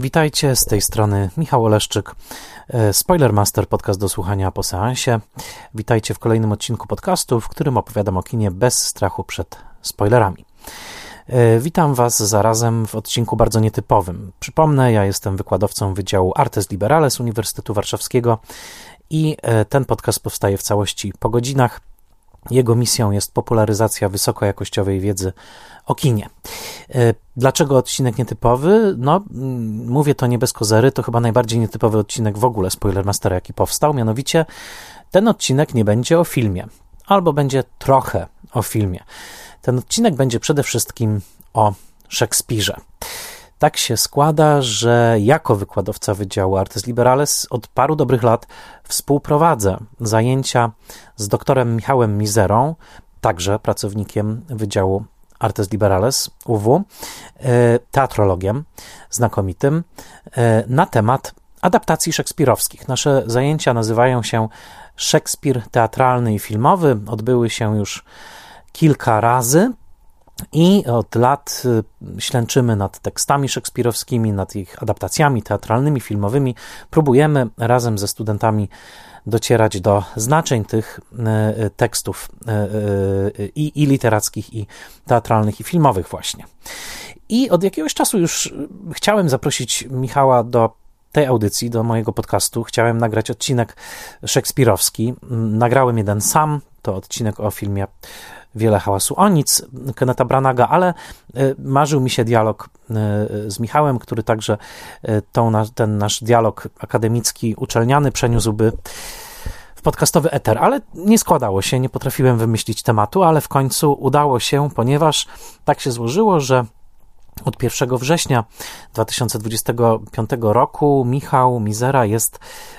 Witajcie, z tej strony Michał Oleszczyk, Spoilermaster, podcast do słuchania po seansie. Witajcie w kolejnym odcinku podcastu, w którym opowiadam o kinie bez strachu przed spoilerami. Witam Was zarazem w odcinku bardzo nietypowym. Przypomnę, ja jestem wykładowcą Wydziału Artes Liberales Uniwersytetu Warszawskiego i ten podcast powstaje w całości po godzinach. Jego misją jest popularyzacja wysokojakościowej wiedzy o kinie. Dlaczego odcinek nietypowy? No, mówię to nie bez kozery, to chyba najbardziej nietypowy odcinek w ogóle Spoilermastera, jaki powstał. Mianowicie ten odcinek nie będzie o filmie, albo będzie trochę o filmie. Ten odcinek będzie przede wszystkim o Szekspirze. Tak się składa, że jako wykładowca Wydziału Artes Liberales od paru dobrych lat współprowadzę zajęcia z doktorem Michałem Mizerą, także pracownikiem Wydziału Artes Liberales UW, teatrologiem znakomitym, na temat adaptacji szekspirowskich. Nasze zajęcia nazywają się Szekspir teatralny i filmowy. Odbyły się już kilka razy i od lat ślęczymy nad tekstami szekspirowskimi, nad ich adaptacjami teatralnymi, filmowymi. Próbujemy razem ze studentami docierać do znaczeń tych tekstów i literackich, i teatralnych, i filmowych właśnie. I od jakiegoś czasu już chciałem zaprosić Michała do tej audycji, do mojego podcastu. Chciałem nagrać odcinek szekspirowski. Nagrałem jeden sam, to odcinek o filmie Wiele hałasu o nic Kennetha Branaga, ale marzył mi się dialog z Michałem, który także ten nasz dialog akademicki, uczelniany przeniósłby w podcastowy eter, ale nie składało się, nie potrafiłem wymyślić tematu, ale w końcu udało się, ponieważ tak się złożyło, że od 1 września 2025 roku Michał Mizera jest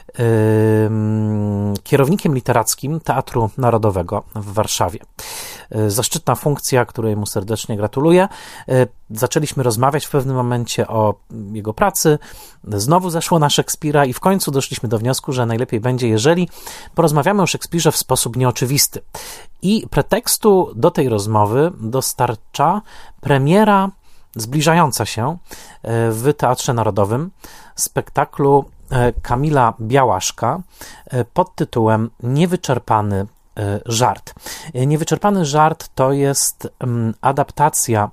kierownikiem literackim Teatru Narodowego w Warszawie. Zaszczytna funkcja, której mu serdecznie gratuluję. Zaczęliśmy rozmawiać w pewnym momencie o jego pracy, znowu zeszło na Szekspira i w końcu doszliśmy do wniosku, że najlepiej będzie, jeżeli porozmawiamy o Szekspirze w sposób nieoczywisty. I pretekstu do tej rozmowy dostarcza premiera zbliżająca się w Teatrze Narodowym spektaklu Kamila Białaszka pod tytułem Niewyczerpany żart. Niewyczerpany żart to jest adaptacja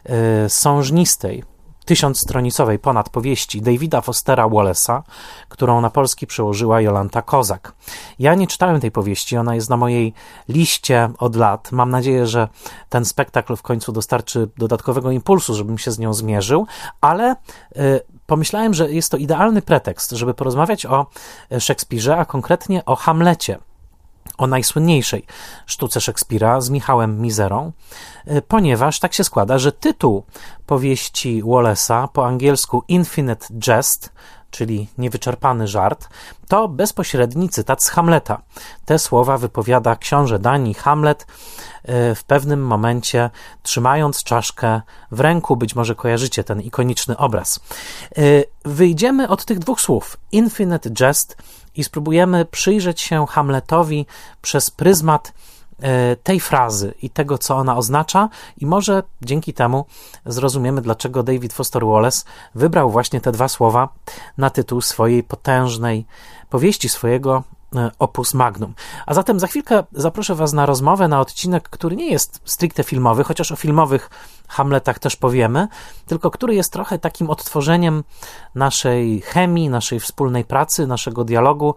sążnistej, 1000-stronicowej ponad powieści Davida Fostera Wallace'a, którą na polski przełożyła Jolanta Kozak. Ja nie czytałem tej powieści, ona jest na mojej liście od lat. Mam nadzieję, że ten spektakl w końcu dostarczy dodatkowego impulsu, żebym się z nią zmierzył, ale pomyślałem, że jest to idealny pretekst, żeby porozmawiać o Szekspirze, a konkretnie o Hamlecie, o najsłynniejszej sztuce Szekspira z Michałem Mizerą, ponieważ tak się składa, że tytuł powieści Wallace'a, po angielsku Infinite Jest, czyli niewyczerpany żart, to bezpośredni cytat z Hamleta. Te słowa wypowiada książę Danii Hamlet w pewnym momencie, trzymając czaszkę w ręku. Być może kojarzycie ten ikoniczny obraz. Wyjdziemy od tych dwóch słów, Infinite Jest, i spróbujemy przyjrzeć się Hamletowi przez pryzmat tej frazy i tego, co ona oznacza, i może dzięki temu zrozumiemy, dlaczego David Foster Wallace wybrał właśnie te dwa słowa na tytuł swojej potężnej powieści, swojego opus magnum. A zatem za chwilkę zaproszę Was na rozmowę, na odcinek, który nie jest stricte filmowy, chociaż o filmowych Hamletach też powiemy, tylko który jest trochę takim odtworzeniem naszej chemii, naszej wspólnej pracy, naszego dialogu,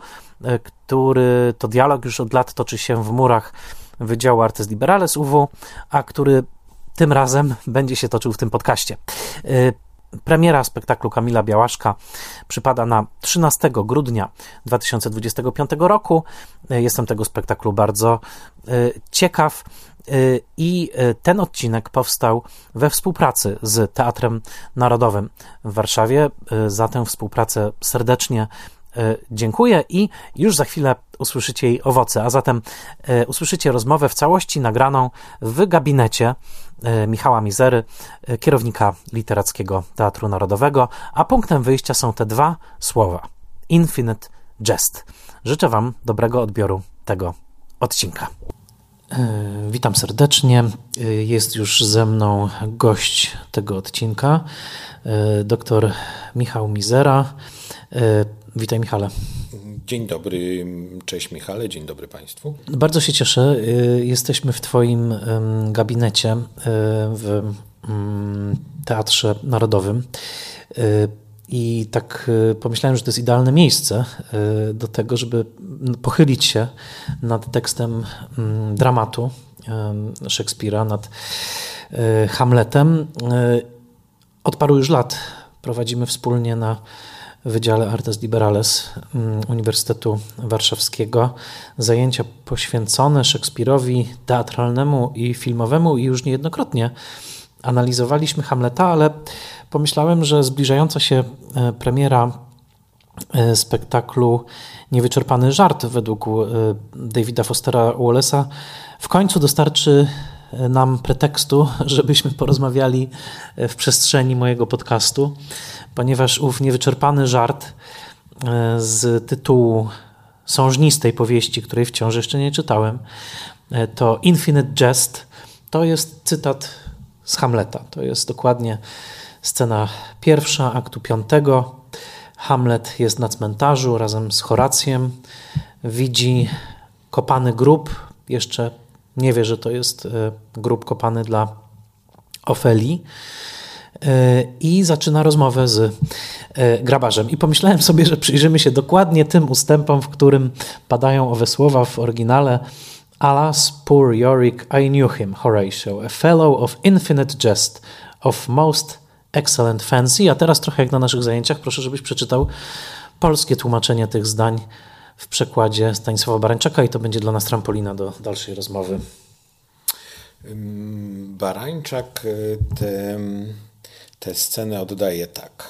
który to dialog już od lat toczy się w murach Wydziału Artes Liberales UW, a który tym razem będzie się toczył w tym podcaście. Premiera spektaklu Kamila Białaszka przypada na 13 grudnia 2025 roku. Jestem tego spektaklu bardzo ciekaw i ten odcinek powstał we współpracy z Teatrem Narodowym w Warszawie. Za tę współpracę serdecznie dziękuję i już za chwilę usłyszycie jej owoce, a zatem usłyszycie rozmowę w całości nagraną w gabinecie Michała Mizery, kierownika Literackiego Teatru Narodowego, a punktem wyjścia są te dwa słowa: Infinite Jest. Życzę Wam dobrego odbioru tego odcinka. Witam serdecznie. Jest już ze mną gość tego odcinka, dr Michał Mizera. Witaj, Michale. Dzień dobry, cześć Michale, dzień dobry Państwu. Bardzo się cieszę. Jesteśmy w Twoim gabinecie w Teatrze Narodowym. I tak pomyślałem, że to jest idealne miejsce do tego, żeby pochylić się nad tekstem dramatu Szekspira, nad Hamletem. Od paru już lat prowadzimy wspólnie na Wydziale Artes Liberales Uniwersytetu Warszawskiego zajęcia poświęcone Szekspirowi teatralnemu i filmowemu i już niejednokrotnie analizowaliśmy Hamleta, ale pomyślałem, że zbliżająca się premiera spektaklu Niewyczerpany żart według Davida Fostera Wallace'a w końcu dostarczy nam pretekstu, żebyśmy porozmawiali w przestrzeni mojego podcastu, ponieważ ów niewyczerpany żart z tytułu sążnistej powieści, której wciąż jeszcze nie czytałem, to Infinite Jest, to jest cytat z Hamleta. To jest dokładnie scena pierwsza aktu 5. Hamlet jest na cmentarzu razem z Horacjem. Widzi kopany grób. Jeszcze nie wie, że to jest grób kopany dla Ofelii. I zaczyna rozmowę z grabarzem. I pomyślałem sobie, że przyjrzymy się dokładnie tym ustępom, w którym padają owe słowa w oryginale. Alas, poor Yorick, I knew him, Horatio, a fellow of infinite jest, of most excellent fancy. A teraz trochę jak na naszych zajęciach, proszę, żebyś przeczytał polskie tłumaczenie tych zdań w przekładzie Stanisława Barańczaka i to będzie dla nas trampolina do dalszej rozmowy. Barańczak tę scenę oddaje tak.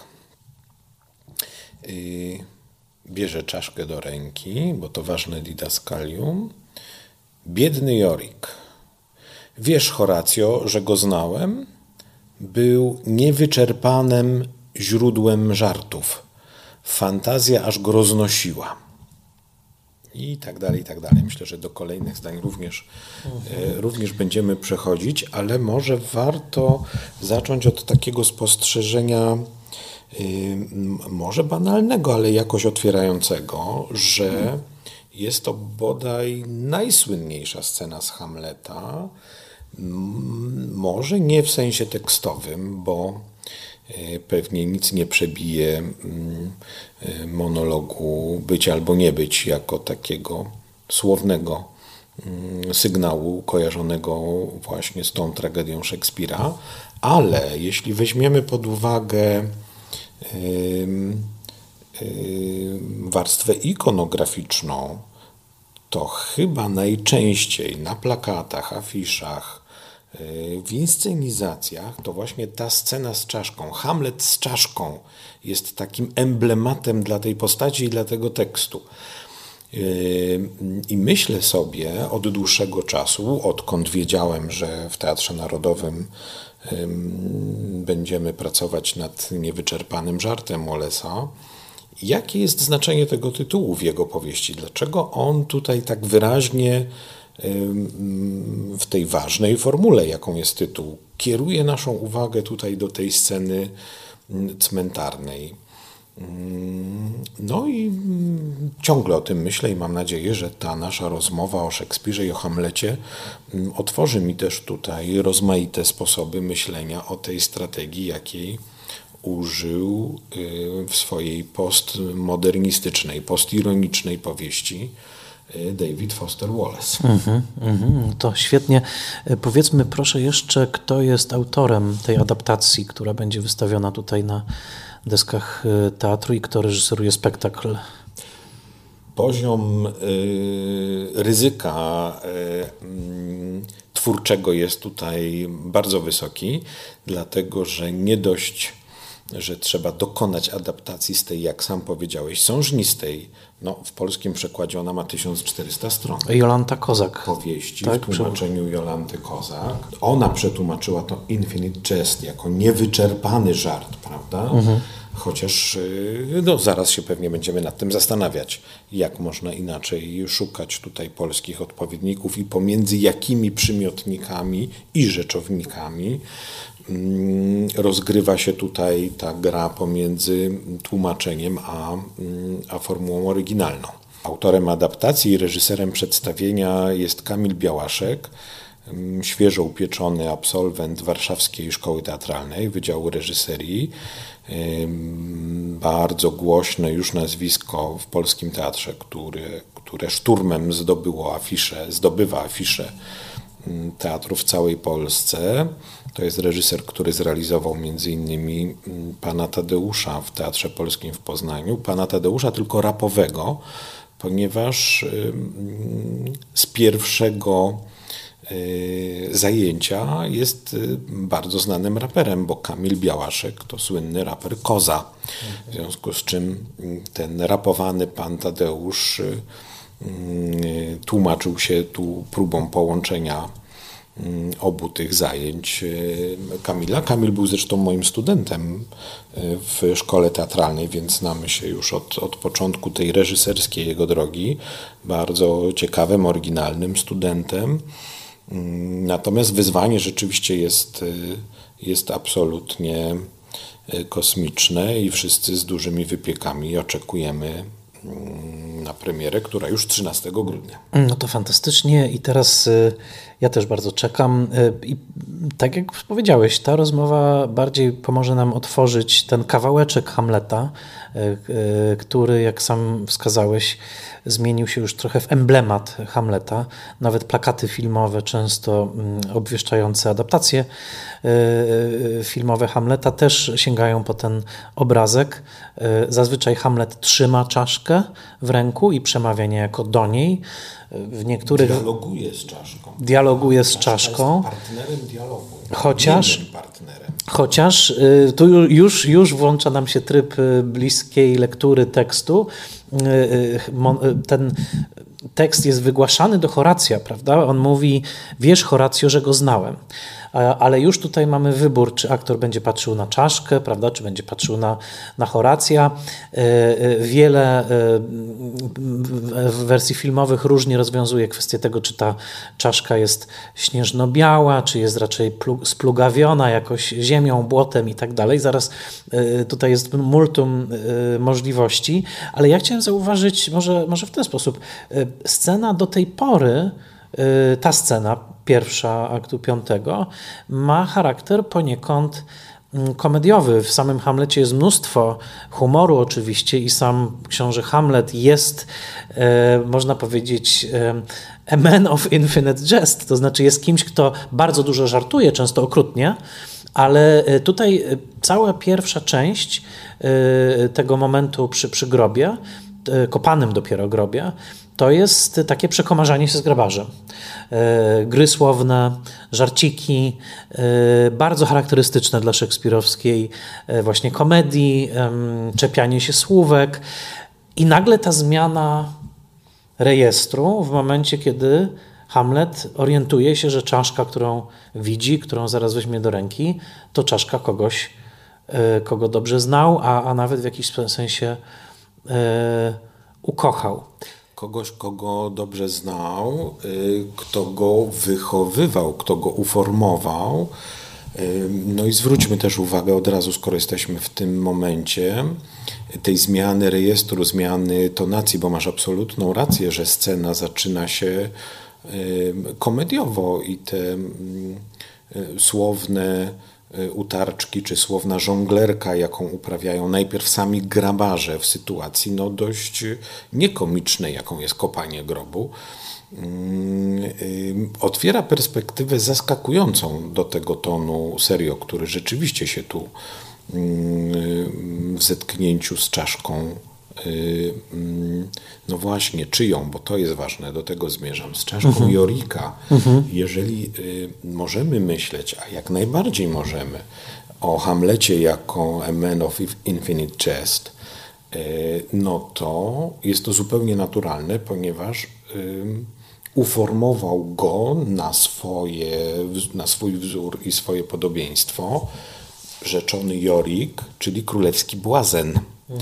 Bierze czaszkę do ręki, bo to ważne didaskalium. Biedny Yorick. Wiesz, Horatio, że go znałem? Był niewyczerpanym źródłem żartów. Fantazja aż go roznosiła. I tak dalej, i tak dalej. Myślę, że do kolejnych zdań również będziemy przechodzić, ale może warto zacząć od takiego spostrzeżenia, może banalnego, ale jakoś otwierającego, że jest to bodaj najsłynniejsza scena z Hamleta, może nie w sensie tekstowym, bo pewnie nic nie przebije monologu być albo nie być jako takiego słownego sygnału kojarzonego właśnie z tą tragedią Szekspira, ale jeśli weźmiemy pod uwagę warstwę ikonograficzną, to chyba najczęściej na plakatach, afiszach, w inscenizacjach to właśnie ta scena z czaszką, Hamlet z czaszką jest takim emblematem dla tej postaci i dla tego tekstu. I myślę sobie od dłuższego czasu, odkąd wiedziałem, że w Teatrze Narodowym będziemy pracować nad niewyczerpanym żartem Wallace'a, jakie jest znaczenie tego tytułu w jego powieści? Dlaczego on tutaj tak wyraźnie w tej ważnej formule, jaką jest tytuł, kieruje naszą uwagę tutaj do tej sceny cmentarnej? No i ciągle o tym myślę i mam nadzieję, że ta nasza rozmowa o Szekspirze i o Hamlecie otworzy mi też tutaj rozmaite sposoby myślenia o tej strategii, jakiej użył w swojej postmodernistycznej, postironicznej powieści David Foster Wallace. To świetnie. Powiedzmy proszę jeszcze, kto jest autorem tej adaptacji, która będzie wystawiona tutaj na deskach teatru i kto reżyseruje spektakl. Poziom ryzyka twórczego jest tutaj bardzo wysoki, dlatego że nie dość, że trzeba dokonać adaptacji z tej, jak sam powiedziałeś, sążnistej. No, w polskim przekładzie ona ma 1400 stron. Jolanta Kozak. Powieści, tak, w tłumaczeniu Jolanty Kozak. Ona przetłumaczyła to Infinite Jest jako niewyczerpany żart, prawda? Chociaż zaraz się pewnie będziemy nad tym zastanawiać, jak można inaczej szukać tutaj polskich odpowiedników i pomiędzy jakimi przymiotnikami i rzeczownikami rozgrywa się tutaj ta gra pomiędzy tłumaczeniem a formułą oryginalną. Autorem adaptacji i reżyserem przedstawienia jest Kamil Białaszek, świeżo upieczony absolwent Warszawskiej Szkoły Teatralnej, Wydziału Reżyserii. Bardzo głośne już nazwisko w polskim teatrze, które szturmem zdobywa afisze teatrów w całej Polsce. To jest reżyser, który zrealizował m.in. Pana Tadeusza w Teatrze Polskim w Poznaniu. Pana Tadeusza tylko rapowego, ponieważ z pierwszego zajęcia jest bardzo znanym raperem, bo Kamil Białaszek to słynny raper Koza. W związku z czym ten rapowany pan Tadeusz tłumaczył się tu próbą połączenia obu tych zajęć Kamila. Kamil był zresztą moim studentem w szkole teatralnej, więc znamy się już od początku tej reżyserskiej jego drogi. Bardzo ciekawym, oryginalnym studentem. Natomiast wyzwanie rzeczywiście jest absolutnie kosmiczne i wszyscy z dużymi wypiekami oczekujemy na premierę, która już 13 grudnia. No to fantastycznie i teraz ja też bardzo czekam i tak jak powiedziałeś, ta rozmowa bardziej pomoże nam otworzyć ten kawałeczek Hamleta, który, jak sam wskazałeś, zmienił się już trochę w emblemat Hamleta. Nawet plakaty filmowe, często obwieszczające adaptacje filmowe Hamleta, też sięgają po ten obrazek. Zazwyczaj Hamlet trzyma czaszkę w ręku i przemawia niejako do niej. W niektórych dialoguje z czaszką. Jest partnerem dialogu. Chociaż tu już włącza nam się tryb bliskiej lektury tekstu. Ten tekst jest wygłaszany do Horacja, prawda? On mówi: wiesz, Horacjo, że go znałem. Ale już tutaj mamy wybór, czy aktor będzie patrzył na czaszkę, prawda, czy będzie patrzył na Horacja. Wiele w wersji filmowych różnie rozwiązuje kwestię tego, czy ta czaszka jest śnieżno-biała, czy jest raczej splugawiona jakoś ziemią, błotem i tak dalej. Zaraz tutaj jest multum możliwości, ale ja chciałem zauważyć może w ten sposób. Scena do tej pory, ta scena pierwsza aktu 5 ma charakter poniekąd komediowy. W samym Hamlecie jest mnóstwo humoru oczywiście i sam książę Hamlet jest, można powiedzieć, a man of infinite jest, to znaczy jest kimś, kto bardzo dużo żartuje, często okrutnie, ale tutaj cała pierwsza część tego momentu przy grobie, kopanym dopiero grobie, to jest takie przekomarzanie się z grabarzem. Gry słowne, żarciki, bardzo charakterystyczne dla szekspirowskiej właśnie komedii, czepianie się słówek i nagle ta zmiana rejestru w momencie, kiedy Hamlet orientuje się, że czaszka, którą widzi, którą zaraz weźmie do ręki, to czaszka kogoś, kogo dobrze znał, a nawet w jakiś sensie ukochał. Kogoś, kogo dobrze znał, kto go wychowywał, kto go uformował. No i zwróćmy też uwagę od razu, skoro jesteśmy w tym momencie, tej zmiany rejestru, zmiany tonacji, bo masz absolutną rację, że scena zaczyna się komediowo i te słowne utarczki czy słowna żonglerka, jaką uprawiają najpierw sami grabarze w sytuacji dość niekomicznej, jaką jest kopanie grobu, otwiera perspektywę zaskakującą do tego tonu serio, który rzeczywiście się tu w zetknięciu z czaszką, no właśnie, czyją, bo to jest ważne, do tego zmierzam, z czaszką Jorika. Jeżeli możemy myśleć, a jak najbardziej możemy, o Hamlecie jako a man of infinite jest, no to jest to zupełnie naturalne, ponieważ uformował go na swój wzór i swoje podobieństwo rzeczony Jorik, czyli królewski błazen.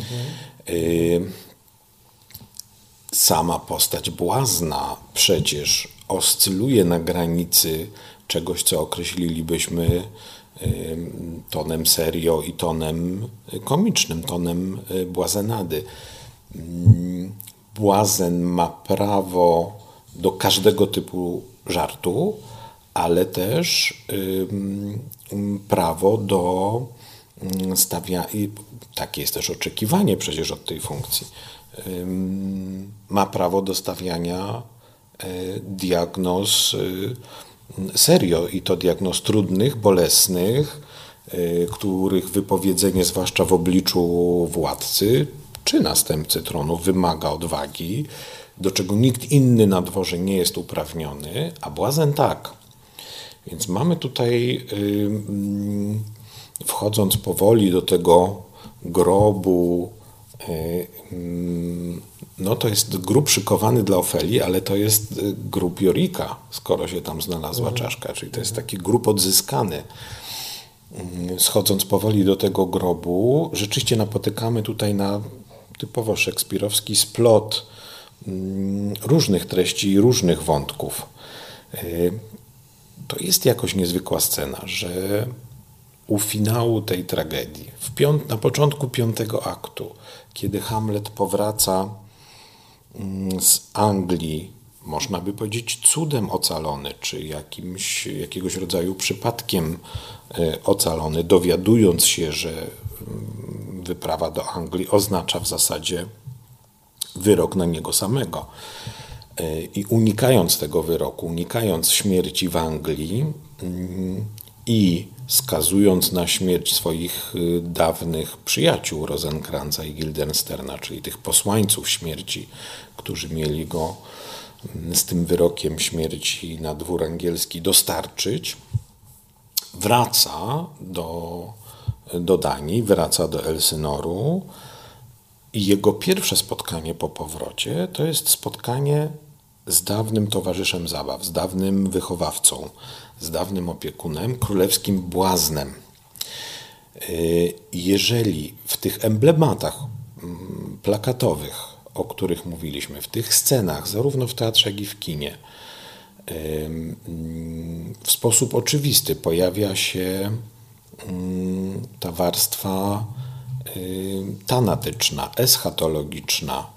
Sama postać błazna przecież oscyluje na granicy czegoś, co określilibyśmy tonem serio i tonem komicznym, tonem błazenady. Błazen ma prawo do każdego typu żartu, ale też prawo do stawiania, i takie jest też oczekiwanie przecież od tej funkcji, ma prawo do stawiania diagnoz serio i to diagnoz trudnych, bolesnych, których wypowiedzenie, zwłaszcza w obliczu władcy czy następcy tronu, wymaga odwagi, do czego nikt inny na dworze nie jest uprawniony, a błazen tak. Więc mamy tutaj, wchodząc powoli do tego grobu, no to jest grób szykowany dla Ofelii, ale to jest grób Jorika, skoro się tam znalazła czaszka, czyli to jest taki grób odzyskany. Schodząc powoli do tego grobu, rzeczywiście napotykamy tutaj na typowo szekspirowski splot różnych treści i różnych wątków. To jest jakoś niezwykła scena, że u finału tej tragedii, na początku 5 aktu, kiedy Hamlet powraca z Anglii, można by powiedzieć cudem ocalony, czy jakiegoś rodzaju przypadkiem ocalony, dowiadując się, że wyprawa do Anglii oznacza w zasadzie wyrok na niego samego. I unikając tego wyroku, unikając śmierci w Anglii i skazując na śmierć swoich dawnych przyjaciół Rosenkranza i Guildensterna, czyli tych posłańców śmierci, którzy mieli go z tym wyrokiem śmierci na dwór angielski dostarczyć, wraca do Danii, wraca do Elsynoru i jego pierwsze spotkanie po powrocie to jest spotkanie z dawnym towarzyszem zabaw, z dawnym wychowawcą, z dawnym opiekunem, królewskim błaznem. Jeżeli w tych emblematach plakatowych, o których mówiliśmy, w tych scenach, zarówno w teatrze, jak i w kinie, w sposób oczywisty pojawia się ta warstwa tanatyczna, eschatologiczna,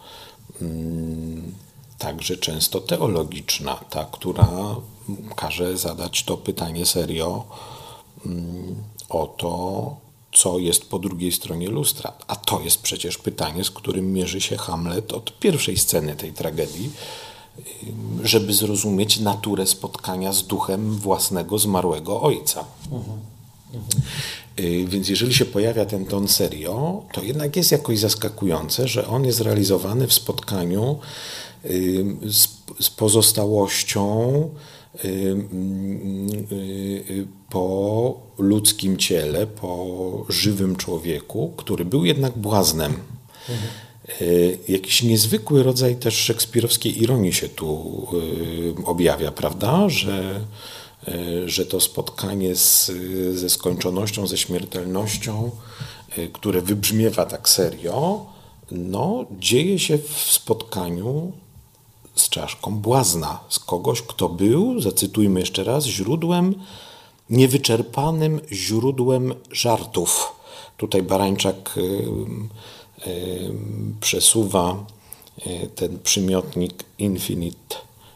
także często teologiczna, ta, która każe zadać to pytanie serio o to, co jest po drugiej stronie lustra. A to jest przecież pytanie, z którym mierzy się Hamlet od pierwszej sceny tej tragedii, żeby zrozumieć naturę spotkania z duchem własnego zmarłego ojca. Więc jeżeli się pojawia ten ton serio, to jednak jest jakoś zaskakujące, że on jest realizowany w spotkaniu z pozostałością po ludzkim ciele, po żywym człowieku, który był jednak błaznem. Jakiś niezwykły rodzaj też szekspirowskiej ironii się tu objawia, prawda? Że to spotkanie ze skończonością, ze śmiertelnością, które wybrzmiewa tak serio, no, dzieje się w spotkaniu z czaszką błazna, z kogoś, kto był, zacytujmy jeszcze raz, niewyczerpanym źródłem żartów. Tutaj Barańczak przesuwa ten przymiotnik infinite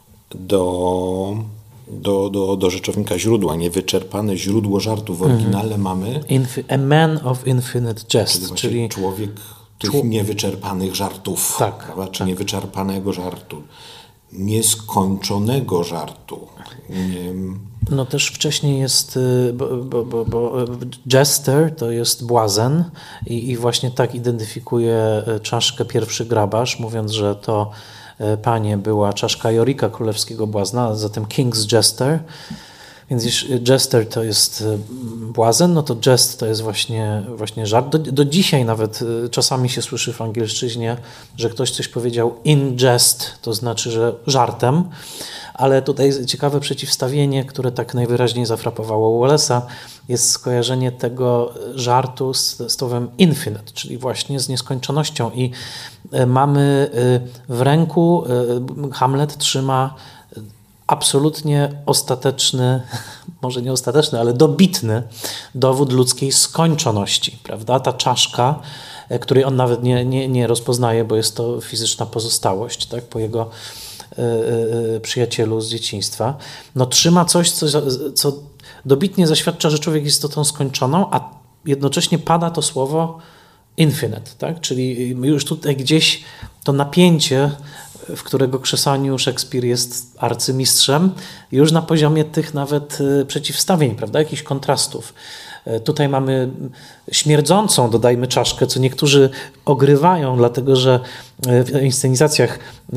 do rzeczownika źródła. Niewyczerpane źródło żartu. W oryginale mamy a man of infinite jest, czyli człowiek tych niewyczerpanych żartów, tak, prawda? Czy niewyczerpanego żartu, nieskończonego żartu. No też wcześniej jest, bo jester to jest błazen i właśnie tak identyfikuje czaszkę pierwszy grabarz, mówiąc, że to panie była czaszka Jorika, królewskiego błazna, a zatem King's Jester. Więc jeśli jester to jest błazen, no to jest to jest właśnie żart. Do dzisiaj nawet czasami się słyszy w angielszczyźnie, że ktoś coś powiedział in jest, to znaczy, że żartem, ale tutaj jest ciekawe przeciwstawienie, które tak najwyraźniej zafrapowało Wallace'a, jest skojarzenie tego żartu z słowem infinite, czyli właśnie z nieskończonością i mamy w ręku, Hamlet trzyma absolutnie ostateczny, może nie ostateczny, ale dobitny dowód ludzkiej skończoności, prawda? Ta czaszka, której on nawet nie rozpoznaje, bo jest to fizyczna pozostałość, tak? Po jego przyjacielu z dzieciństwa, no trzyma coś, co dobitnie zaświadcza, że człowiek jest istotą skończoną, a jednocześnie pada to słowo infinite, tak? Czyli już tutaj gdzieś to napięcie, w którego krzesaniu Szekspir jest arcymistrzem, już na poziomie tych nawet przeciwstawień, prawda? Jakichś kontrastów. Tutaj mamy śmierdzącą, dodajmy, czaszkę, co niektórzy ogrywają, dlatego że w inscenizacjach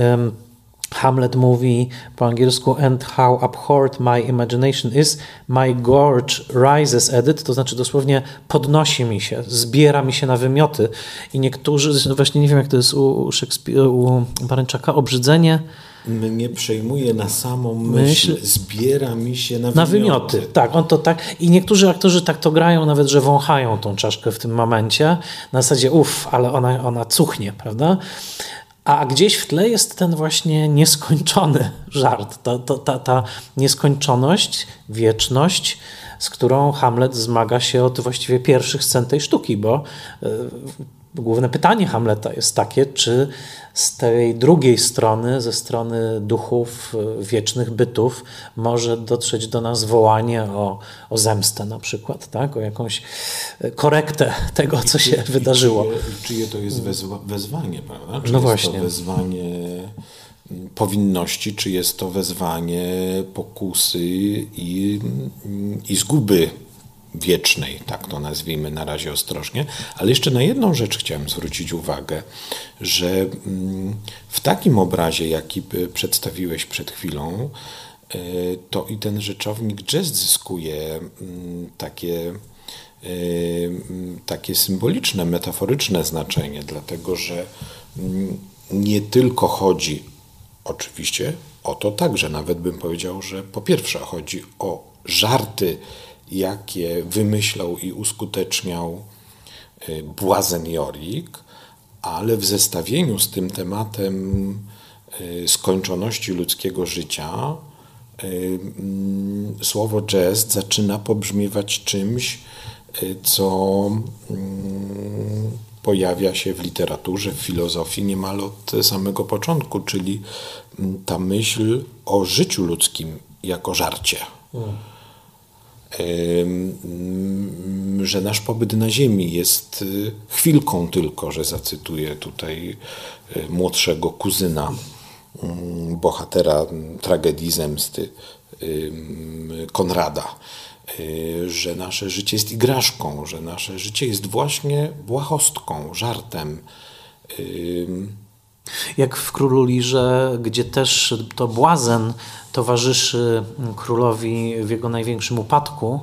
Hamlet mówi po angielsku and how abhorred my imagination is, my gorge rises at it, to znaczy dosłownie podnosi mi się, zbiera mi się na wymioty i niektórzy, właśnie nie wiem jak to jest u Baręczaka, obrzydzenie mnie przejmuje na samą myśl, zbiera mi się na wymioty. Tak, on to tak. I niektórzy aktorzy tak to grają, nawet że wąchają tą czaszkę w tym momencie, na zasadzie ale ona cuchnie, prawda? A gdzieś w tle jest ten właśnie nieskończony żart, ta nieskończoność, wieczność, z którą Hamlet zmaga się od właściwie pierwszych scen tej sztuki, bo główne pytanie Hamleta jest takie, czy z tej drugiej strony, ze strony duchów, wiecznych bytów, może dotrzeć do nas wołanie o zemstę na przykład, tak? O jakąś korektę tego, co się wydarzyło. Czyje to jest wezwanie, prawda? Czy no jest właśnie. To wezwanie powinności, czy jest to wezwanie pokusy i zguby wiecznej, tak to nazwijmy na razie ostrożnie, ale jeszcze na jedną rzecz chciałem zwrócić uwagę, że w takim obrazie, jaki przedstawiłeś przed chwilą, to i ten rzeczownik jest zyskuje takie symboliczne, metaforyczne znaczenie, dlatego że nie tylko chodzi oczywiście o to także, nawet bym powiedział, że po pierwsze chodzi o żarty, jakie wymyślał i uskuteczniał błazen Jorik, ale w zestawieniu z tym tematem skończoności ludzkiego życia słowo jest zaczyna pobrzmiewać czymś, co pojawia się w literaturze, w filozofii niemal od samego początku, czyli ta myśl o życiu ludzkim jako żarcie. Że nasz pobyt na ziemi jest chwilką tylko, że zacytuję tutaj młodszego kuzyna bohatera tragedii zemsty Konrada, że nasze życie jest igraszką, że nasze życie jest właśnie błahostką, żartem. Jak w Królu Lirze, gdzie też to błazen towarzyszy królowi w jego największym upadku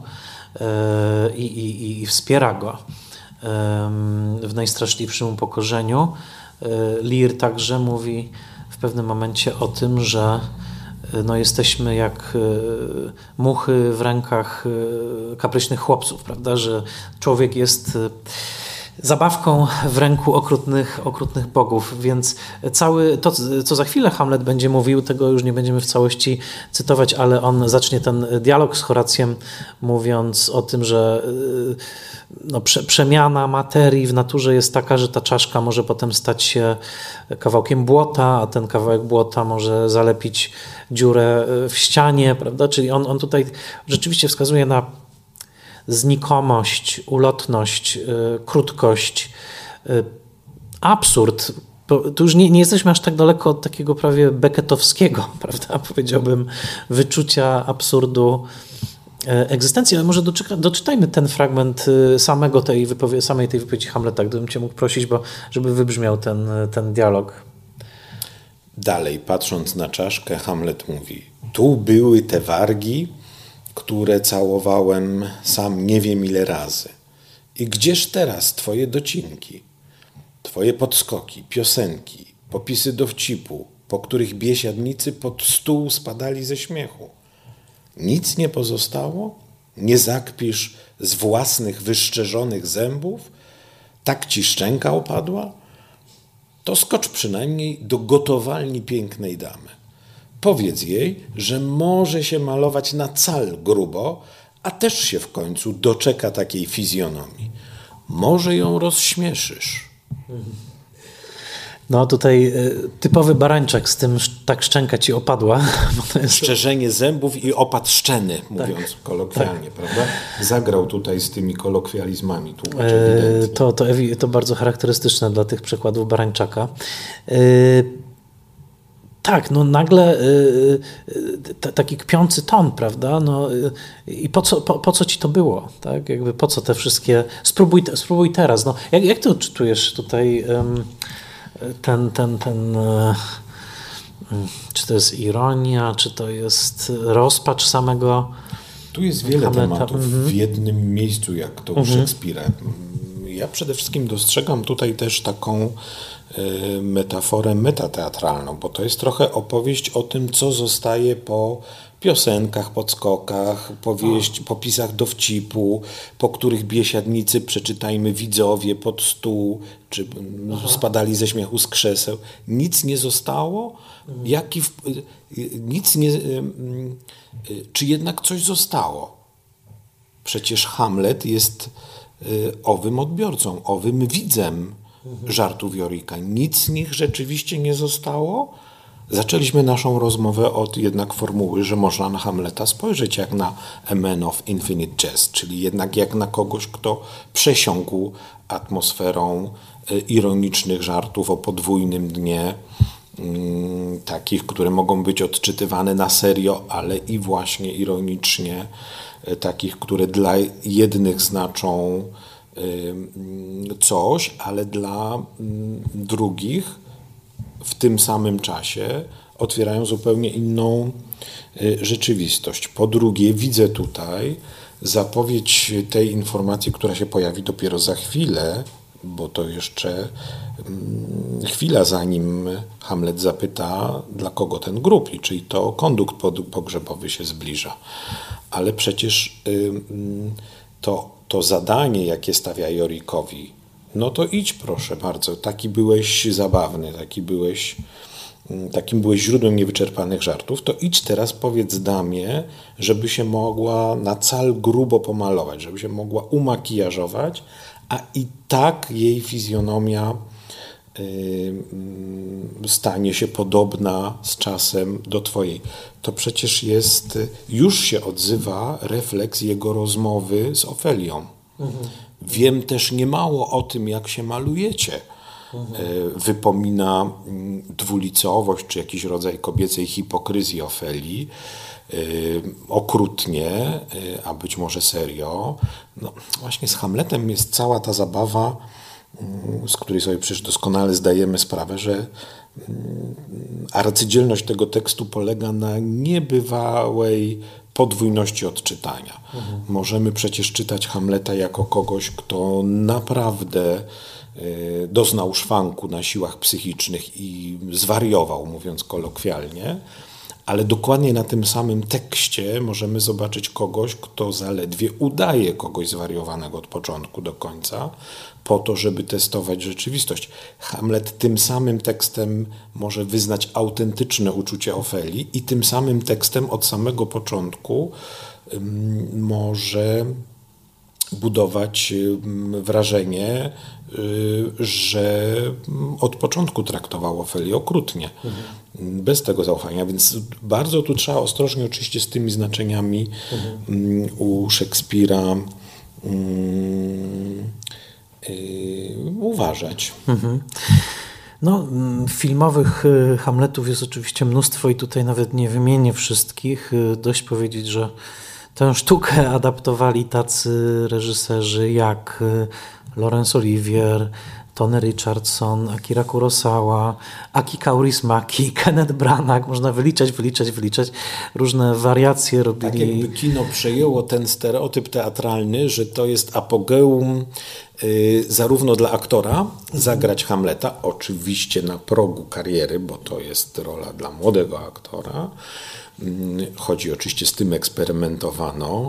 i wspiera go w najstraszliwszym upokorzeniu. Lear także mówi w pewnym momencie o tym, że no jesteśmy jak muchy w rękach kapryśnych chłopców, prawda? Że człowiek jest zabawką w ręku okrutnych bogów, więc to, co za chwilę Hamlet będzie mówił, tego już nie będziemy w całości cytować, ale on zacznie ten dialog z Horacjem mówiąc o tym, że przemiana materii w naturze jest taka, że ta czaszka może potem stać się kawałkiem błota, a ten kawałek błota może zalepić dziurę w ścianie, prawda? Czyli on tutaj rzeczywiście wskazuje na znikomość, ulotność, krótkość, absurd. Tu już nie jesteśmy aż tak daleko od takiego prawie becketowskiego, prawda, powiedziałbym, wyczucia absurdu egzystencji, ale może doczytajmy ten fragment samej tej wypowiedzi Hamleta, gdybym cię mógł prosić, żeby wybrzmiał ten dialog. Dalej, patrząc na czaszkę, Hamlet mówi: tu były te wargi, które całowałem sam nie wiem ile razy. I gdzież teraz twoje docinki, twoje podskoki, piosenki, popisy dowcipu, po których biesiadnicy pod stół spadali ze śmiechu? Nic nie pozostało? Nie zakpisz z własnych wyszczerzonych zębów? Tak ci szczęka opadła? To skocz przynajmniej do gotowalni pięknej damy. Powiedz jej, że może się malować na cal grubo, a też się w końcu doczeka takiej fizjonomii. Może ją rozśmieszysz. No tutaj typowy barańczak z tym tak szczęka ci opadła. Bo to jest... Szczerzenie zębów i opad szczeny, mówiąc kolokwialnie, prawda? Zagrał tutaj z tymi kolokwializmami. To bardzo charakterystyczne dla tych przykładów barańczaka. Tak, no nagle taki kpiący ton, prawda? No, i po co ci to było? Tak? Jakby po co te wszystkie... Spróbuj teraz. No, jak ty odczytujesz tutaj czy to jest ironia, czy to jest rozpacz samego Tu jest wiele Hamleta. tematów w jednym miejscu, jak to u Szekspira. Ja przede wszystkim dostrzegam tutaj też taką metaforę metateatralną, bo to jest trochę opowieść o tym, co zostaje po piosenkach, podskokach, popisach dowcipu, po których biesiadnicy, przeczytajmy, widzowie pod stół, czy spadali ze śmiechu z krzeseł. Nic nie zostało? Czy jednak coś zostało? Przecież Hamlet jest owym odbiorcą, owym widzem żartów Jorika. Nic z nich rzeczywiście nie zostało? Zaczęliśmy naszą rozmowę od jednak formuły, że można na Hamleta spojrzeć jak na a man of infinite jest, czyli jednak jak na kogoś, kto przesiąkł atmosferą ironicznych żartów o podwójnym dnie, takich, które mogą być odczytywane na serio, ale i właśnie ironicznie, takich, które dla jednych znaczą coś, ale dla drugich w tym samym czasie otwierają zupełnie inną rzeczywistość. Po drugie, widzę tutaj zapowiedź tej informacji, która się pojawi dopiero za chwilę, bo to jeszcze chwila, zanim Hamlet zapyta, dla kogo ten grób, czyli to kondukt pogrzebowy się zbliża. Ale przecież to zadanie, jakie stawia Jorikowi, no to idź proszę bardzo, taki byłeś zabawny, takim byłeś źródłem niewyczerpanych żartów, to idź teraz powiedz damie, żeby się mogła na cal grubo pomalować, żeby się mogła umakijażować, a i tak jej fizjonomia stanie się podobna z czasem do twojej. To przecież już się odzywa refleks jego rozmowy z Ofelią. Wiem też niemało o tym, jak się malujecie. Wypomina dwulicowość, czy jakiś rodzaj kobiecej hipokryzji Ofelii, okrutnie, a być może serio. No, właśnie z Hamletem jest cała ta zabawa, z której sobie przecież doskonale zdajemy sprawę, że arcydzielność tego tekstu polega na niebywałej podwójności odczytania. Możemy przecież czytać Hamleta jako kogoś, kto naprawdę doznał szwanku na siłach psychicznych i zwariował, mówiąc kolokwialnie, ale dokładnie na tym samym tekście możemy zobaczyć kogoś, kto zaledwie udaje kogoś zwariowanego od początku do końca, po to, żeby testować rzeczywistość. Hamlet tym samym tekstem może wyznać autentyczne uczucie Ofelii i tym samym tekstem od samego początku może budować wrażenie, że od początku traktował Ofelię okrutnie, bez tego zaufania, więc bardzo tu trzeba ostrożnie oczywiście z tymi znaczeniami u Szekspira uważać. No, filmowych Hamletów jest oczywiście mnóstwo i tutaj nawet nie wymienię wszystkich. Dość powiedzieć, że tę sztukę adaptowali tacy reżyserzy jak Laurence Olivier, Tony Richardson, Akira Kurosawa, Aki Kaurismäki, Kenneth Branagh. Można wyliczać różne wariacje robili. Tak jakby kino przejęło ten stereotyp teatralny, że to jest apogeum zarówno dla aktora zagrać Hamleta, oczywiście na progu kariery, bo to jest rola dla młodego aktora. Chodzi oczywiście, z tym eksperymentowano.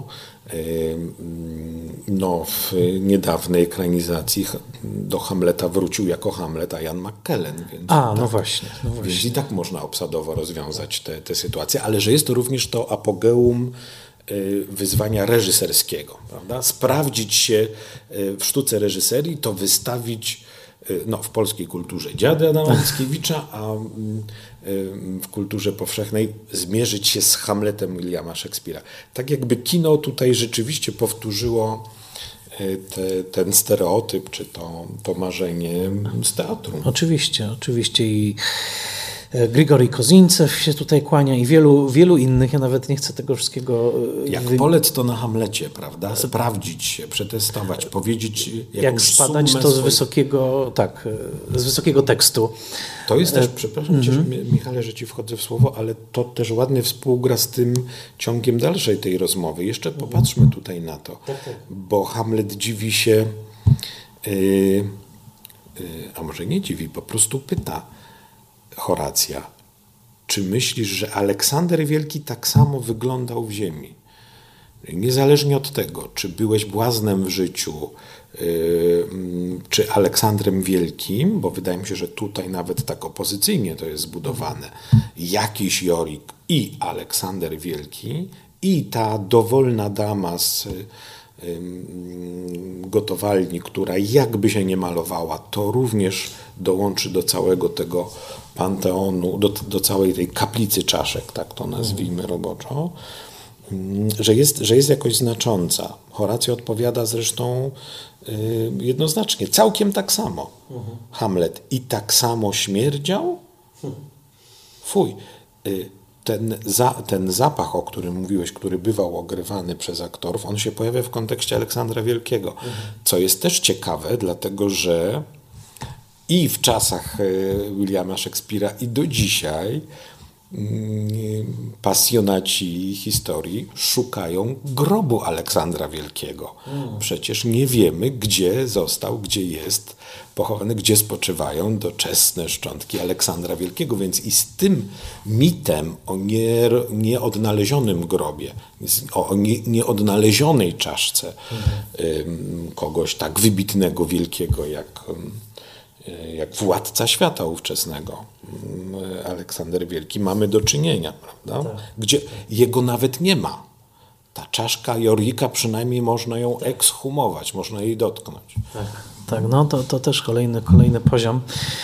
No, w niedawnej ekranizacji do Hamleta wrócił jako Hamlet Ian McKellen. Więc no właśnie. Więc i tak można obsadowo rozwiązać tę sytuację, ale że jest to również to apogeum wyzwania reżyserskiego, prawda? Sprawdzić się w sztuce reżyserii, to wystawić w polskiej kulturze dziady Adama Mickiewicza, a w kulturze powszechnej zmierzyć się z Hamletem Williama Shakespeare'a. Tak jakby kino tutaj rzeczywiście powtórzyło ten stereotyp, czy to marzenie z teatru. Oczywiście i Grigory Kozincew się tutaj kłania i wielu innych. Ja nawet nie chcę tego wszystkiego... Jak polec to na Hamlecie, prawda? Sprawdzić się, przetestować, powiedzieć jak spadać to z wysokiego tekstu. To jest też, przepraszam cię, Michale, że ci wchodzę w słowo, ale to też ładnie współgra z tym ciągiem dalszej tej rozmowy. Jeszcze popatrzmy tutaj na to, bo Hamlet dziwi się, a może nie dziwi, po prostu pyta Horacja, czy myślisz, że Aleksander Wielki tak samo wyglądał w ziemi? Niezależnie od tego, czy byłeś błaznem w życiu, czy Aleksandrem Wielkim, bo wydaje mi się, że tutaj nawet tak opozycyjnie to jest zbudowane, jakiś Jorik i Aleksander Wielki i ta dowolna dama z gotowalni, która jakby się nie malowała, to również dołączy do całego tego panteonu, do całej tej kaplicy czaszek, tak to nazwijmy roboczo, że jest jakoś znacząca. Horacy odpowiada zresztą jednoznacznie, całkiem tak samo. Hamlet i tak samo śmierdział? Fuj. Ten zapach, o którym mówiłeś, który bywał ogrywany przez aktorów, on się pojawia w kontekście Aleksandra Wielkiego, co jest też ciekawe, dlatego że i w czasach Williama Shakespeare'a i do dzisiaj pasjonaci historii szukają grobu Aleksandra Wielkiego. Przecież nie wiemy, gdzie został, gdzie jest pochowany, gdzie spoczywają doczesne szczątki Aleksandra Wielkiego, więc i z tym mitem o nieodnalezionym grobie, o nieodnalezionej czaszce kogoś tak wybitnego, wielkiego jak władca świata ówczesnego, Aleksander Wielki, mamy do czynienia, prawda? Tak. Gdzie jego nawet nie ma. Ta czaszka Jorika, przynajmniej można ją ekshumować, można jej dotknąć. Tak, no to też kolejny poziom.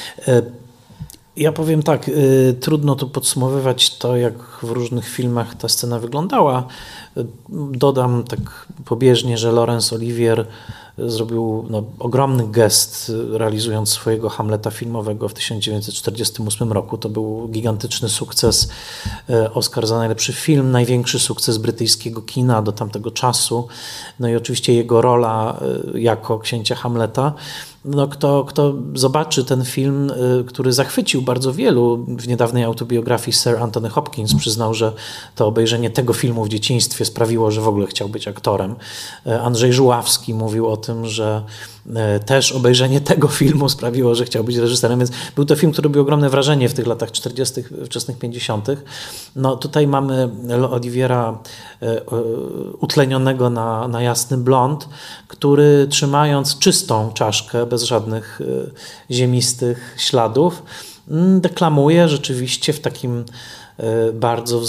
Ja powiem tak, trudno tu podsumowywać to, jak w różnych filmach ta scena wyglądała. Dodam tak pobieżnie, że Laurence Olivier zrobił ogromny gest, realizując swojego Hamleta filmowego w 1948 roku. To był gigantyczny sukces, Oscar za najlepszy film, największy sukces brytyjskiego kina do tamtego czasu. No i oczywiście jego rola jako księcia Hamleta. No, kto zobaczy ten film, który zachwycił bardzo wielu, w niedawnej autobiografii Sir Anthony Hopkins przyznał, że to obejrzenie tego filmu w dzieciństwie sprawiło, że w ogóle chciał być aktorem. Andrzej Żuławski mówił o tym, że też obejrzenie tego filmu sprawiło, że chciał być reżyserem, więc był to film, który robił ogromne wrażenie w tych latach 40., wczesnych 50. No tutaj mamy Oliviera utlenionego na jasny blond, który trzymając czystą czaszkę, bez żadnych ziemistych śladów, deklamuje rzeczywiście w takim bardzo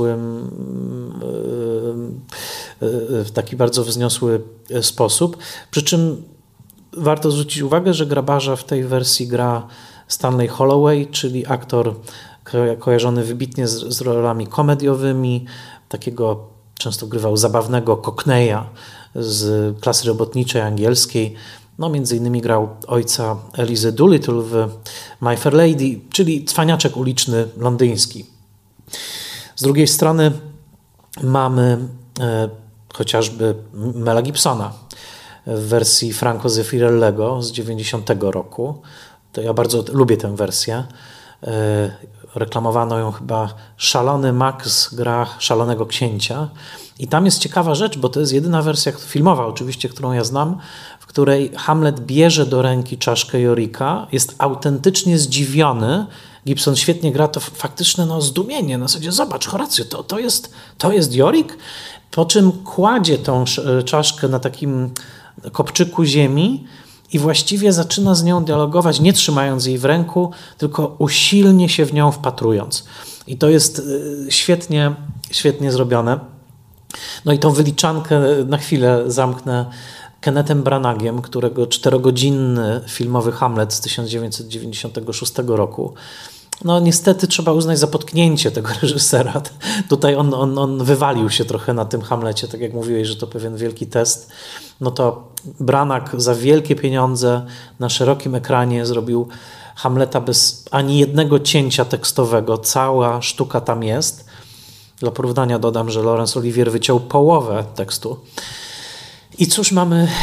wzniosły sposób. Przy czym warto zwrócić uwagę, że grabarza w tej wersji gra Stanley Holloway, czyli aktor kojarzony wybitnie z rolami komediowymi, takiego często grywał zabawnego Cockneya z klasy robotniczej angielskiej. No, między innymi grał ojca Elizy Doolittle w My Fair Lady, czyli cwaniaczek uliczny londyński. Z drugiej strony mamy chociażby Mela Gibsona, w wersji Franco Zeffirellego z 90 roku. To ja bardzo lubię tę wersję. Reklamowano ją chyba Szalony Max gra Szalonego Księcia. I tam jest ciekawa rzecz, bo to jest jedyna wersja filmowa oczywiście, którą ja znam, w której Hamlet bierze do ręki czaszkę Yoricka, jest autentycznie zdziwiony. Gibson świetnie gra to faktyczne zdumienie. Na zasadzie zobacz, Horacio, to jest Yorick? Po czym kładzie tą czaszkę na takim kopczyku ziemi i właściwie zaczyna z nią dialogować, nie trzymając jej w ręku, tylko usilnie się w nią wpatrując. I to jest świetnie zrobione. No i tą wyliczankę na chwilę zamknę Kennethem Branaghem, którego 4-godzinny filmowy Hamlet z 1996 roku. No niestety trzeba uznać za potknięcie tego reżysera. Tutaj on wywalił się trochę na tym Hamlecie, tak jak mówiłeś, że to pewien wielki test. No to Branagh za wielkie pieniądze na szerokim ekranie zrobił Hamleta bez ani jednego cięcia tekstowego. Cała sztuka tam jest. Dla porównania dodam, że Laurence Olivier wyciął połowę tekstu. I cóż,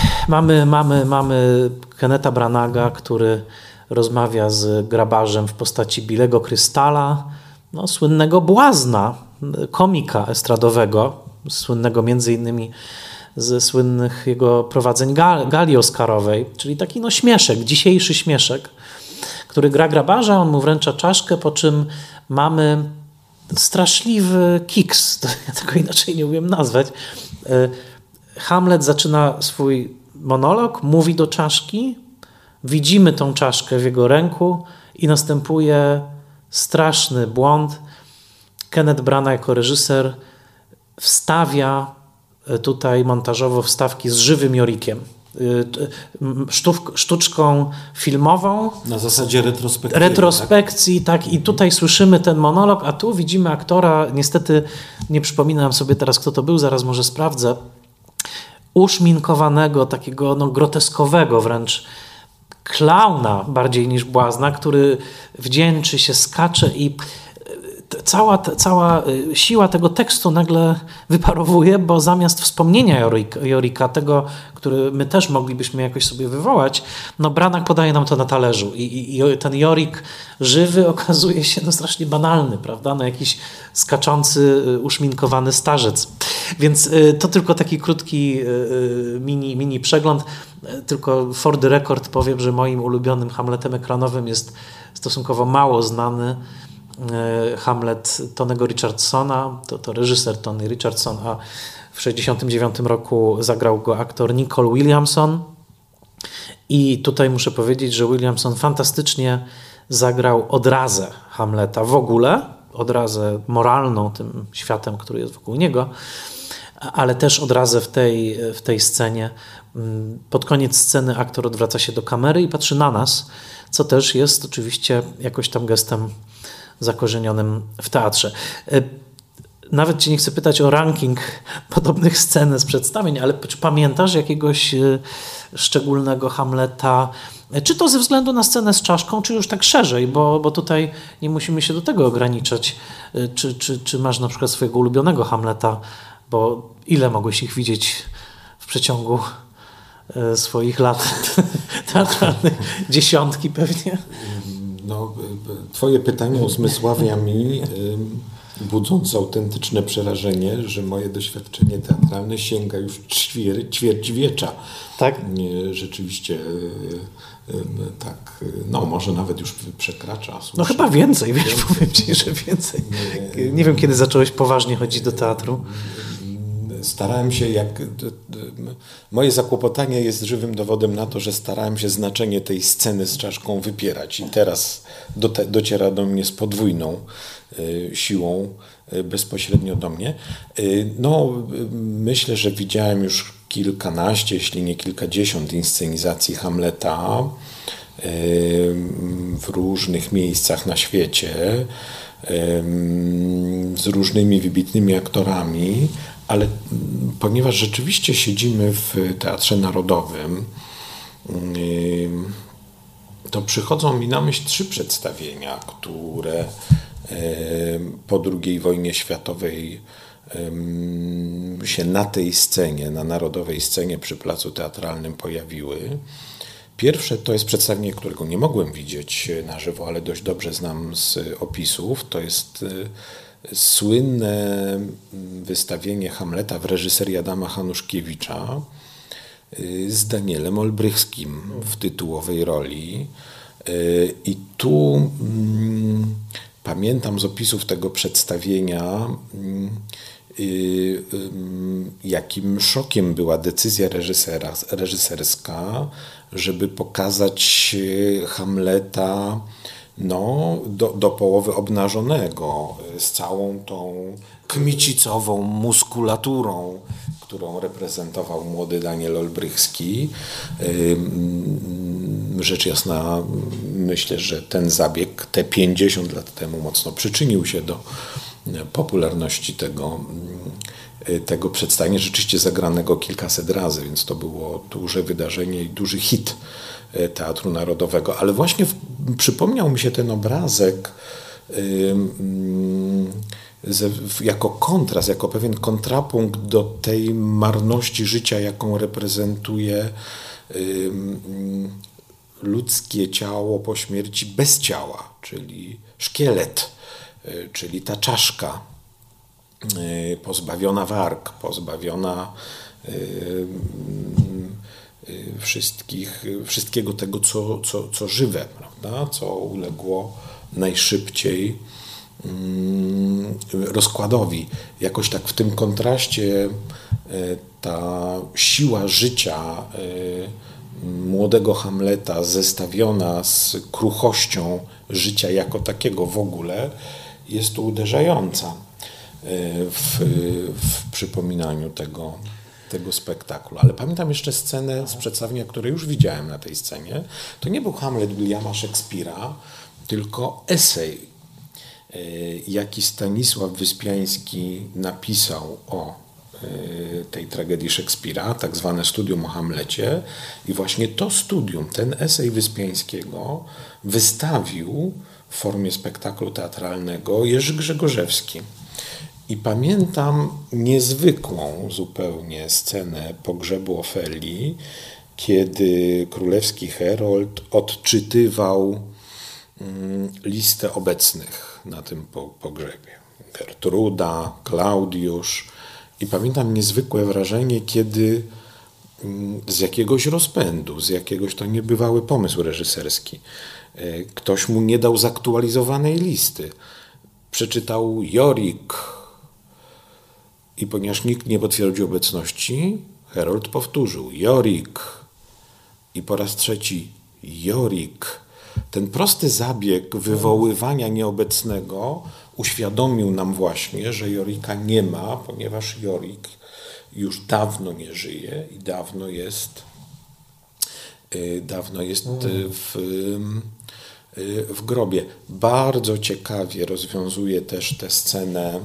mamy Kennetha Branagha, który rozmawia z grabarzem w postaci Billego Krystala, słynnego błazna, komika estradowego, słynnego między innymi ze słynnych jego prowadzeń gali oscarowej, czyli taki śmieszek, dzisiejszy śmieszek, który gra grabarza, on mu wręcza czaszkę, po czym mamy straszliwy kiks, ja tego inaczej nie umiem nazwać. Hamlet zaczyna swój monolog, mówi do czaszki, widzimy tą czaszkę w jego ręku i następuje straszny błąd. Kenneth Branagh jako reżyser wstawia tutaj montażowo wstawki z żywym Yorickiem. Sztuczką filmową. Na zasadzie retrospekcji, tak? I tutaj słyszymy ten monolog, a tu widzimy aktora, niestety nie przypominam sobie teraz, kto to był, zaraz może sprawdzę, uszminkowanego, takiego groteskowego wręcz klauna bardziej niż błazna, który wdzięczy się, skacze i cała siła tego tekstu nagle wyparowuje, bo zamiast wspomnienia Yoricka, tego, który my też moglibyśmy jakoś sobie wywołać, Branagh podaje nam to na talerzu i ten Yorick żywy okazuje się strasznie banalny, prawda? Jakiś skaczący, uszminkowany starzec. Więc to tylko taki krótki mini przegląd. Tylko for the record powiem, że moim ulubionym Hamletem ekranowym jest stosunkowo mało znany Hamlet Tony'ego Richardsona, to reżyser Tony Richardson, a w 1969 roku zagrał go aktor Nicole Williamson. I tutaj muszę powiedzieć, że Williamson fantastycznie zagrał odrazę Hamleta w ogóle, odrazę moralną tym światem, który jest wokół niego, ale też odrazę w tej scenie. Pod koniec sceny aktor odwraca się do kamery i patrzy na nas, co też jest oczywiście jakoś tam gestem zakorzenionym w teatrze. Nawet cię nie chcę pytać o ranking podobnych scen z przedstawień, ale czy pamiętasz jakiegoś szczególnego Hamleta, czy to ze względu na scenę z czaszką, czy już tak szerzej, bo tutaj nie musimy się do tego ograniczać. Czy masz na przykład swojego ulubionego Hamleta, bo ile mogłeś ich widzieć w przeciągu swoich lat teatralnych? Dziesiątki pewnie. Twoje pytanie uzmysławia mi, budząc autentyczne przerażenie, że moje doświadczenie teatralne sięga już ćwierćwiecza. Tak? Rzeczywiście tak, może nawet już przekracza. Chyba więcej, powiem ci, że więcej. Nie wiem, kiedy zacząłeś poważnie chodzić do teatru. Starałem się, moje zakłopotanie jest żywym dowodem na to, że starałem się znaczenie tej sceny z czaszką wypierać i teraz dociera do mnie z podwójną siłą bezpośrednio do mnie. Myślę, że widziałem już kilkanaście, jeśli nie kilkadziesiąt inscenizacji Hamleta w różnych miejscach na świecie z różnymi wybitnymi aktorami, ale ponieważ rzeczywiście siedzimy w Teatrze Narodowym, to przychodzą mi na myśl 3 przedstawienia, które po II wojnie światowej się na tej scenie, na narodowej scenie przy Placu Teatralnym pojawiły. Pierwsze to jest przedstawienie, którego nie mogłem widzieć na żywo, ale dość dobrze znam z opisów. To jest słynne wystawienie Hamleta w reżyserii Adama Hanuszkiewicza z Danielem Olbrychskim w tytułowej roli. I tu pamiętam z opisów tego przedstawienia, jakim szokiem była decyzja reżyserska, żeby pokazać Hamleta do połowy obnażonego, z całą tą kmicicową muskulaturą, którą reprezentował młody Daniel Olbrychski. Rzecz jasna, myślę, że ten zabieg te 50 lat temu mocno przyczynił się do popularności tego przedstawienia, rzeczywiście zagranego kilkaset razy, więc to było duże wydarzenie i duży hit Teatru Narodowego. Ale właśnie przypomniał mi się ten obrazek jako kontrast, jako pewien kontrapunkt do tej marności życia, jaką reprezentuje ludzkie ciało po śmierci bez ciała, czyli szkielet, czyli ta czaszka pozbawiona warg, pozbawiona wszystkiego tego, co żywe, prawda? Co uległo najszybciej rozkładowi. Jakoś tak w tym kontraście ta siła życia młodego Hamleta zestawiona z kruchością życia jako takiego w ogóle jest tu uderzająca w przypominaniu tego spektaklu. Ale pamiętam jeszcze scenę z przedstawienia, które już widziałem na tej scenie. To nie był Hamlet Williama Szekspira, tylko esej, jaki Stanisław Wyspiański napisał o tej tragedii Szekspira, tak zwane studium o Hamlecie. I właśnie to studium, ten esej Wyspiańskiego wystawił w formie spektaklu teatralnego Jerzy Grzegorzewski. I pamiętam niezwykłą zupełnie scenę pogrzebu Ofelii, kiedy królewski herold odczytywał listę obecnych na tym pogrzebie. Gertruda, Klaudiusz. I pamiętam niezwykłe wrażenie, kiedy z jakiegoś rozpędu, to niebywały pomysł reżyserski, ktoś mu nie dał zaktualizowanej listy. Przeczytał Jorik i ponieważ nikt nie potwierdził obecności, herold powtórzył Jorik i po raz trzeci Jorik. Ten prosty zabieg wywoływania nieobecnego uświadomił nam właśnie, że Jorika nie ma, ponieważ Jorik już dawno nie żyje i dawno jest w grobie. Bardzo ciekawie rozwiązuje też tę scenę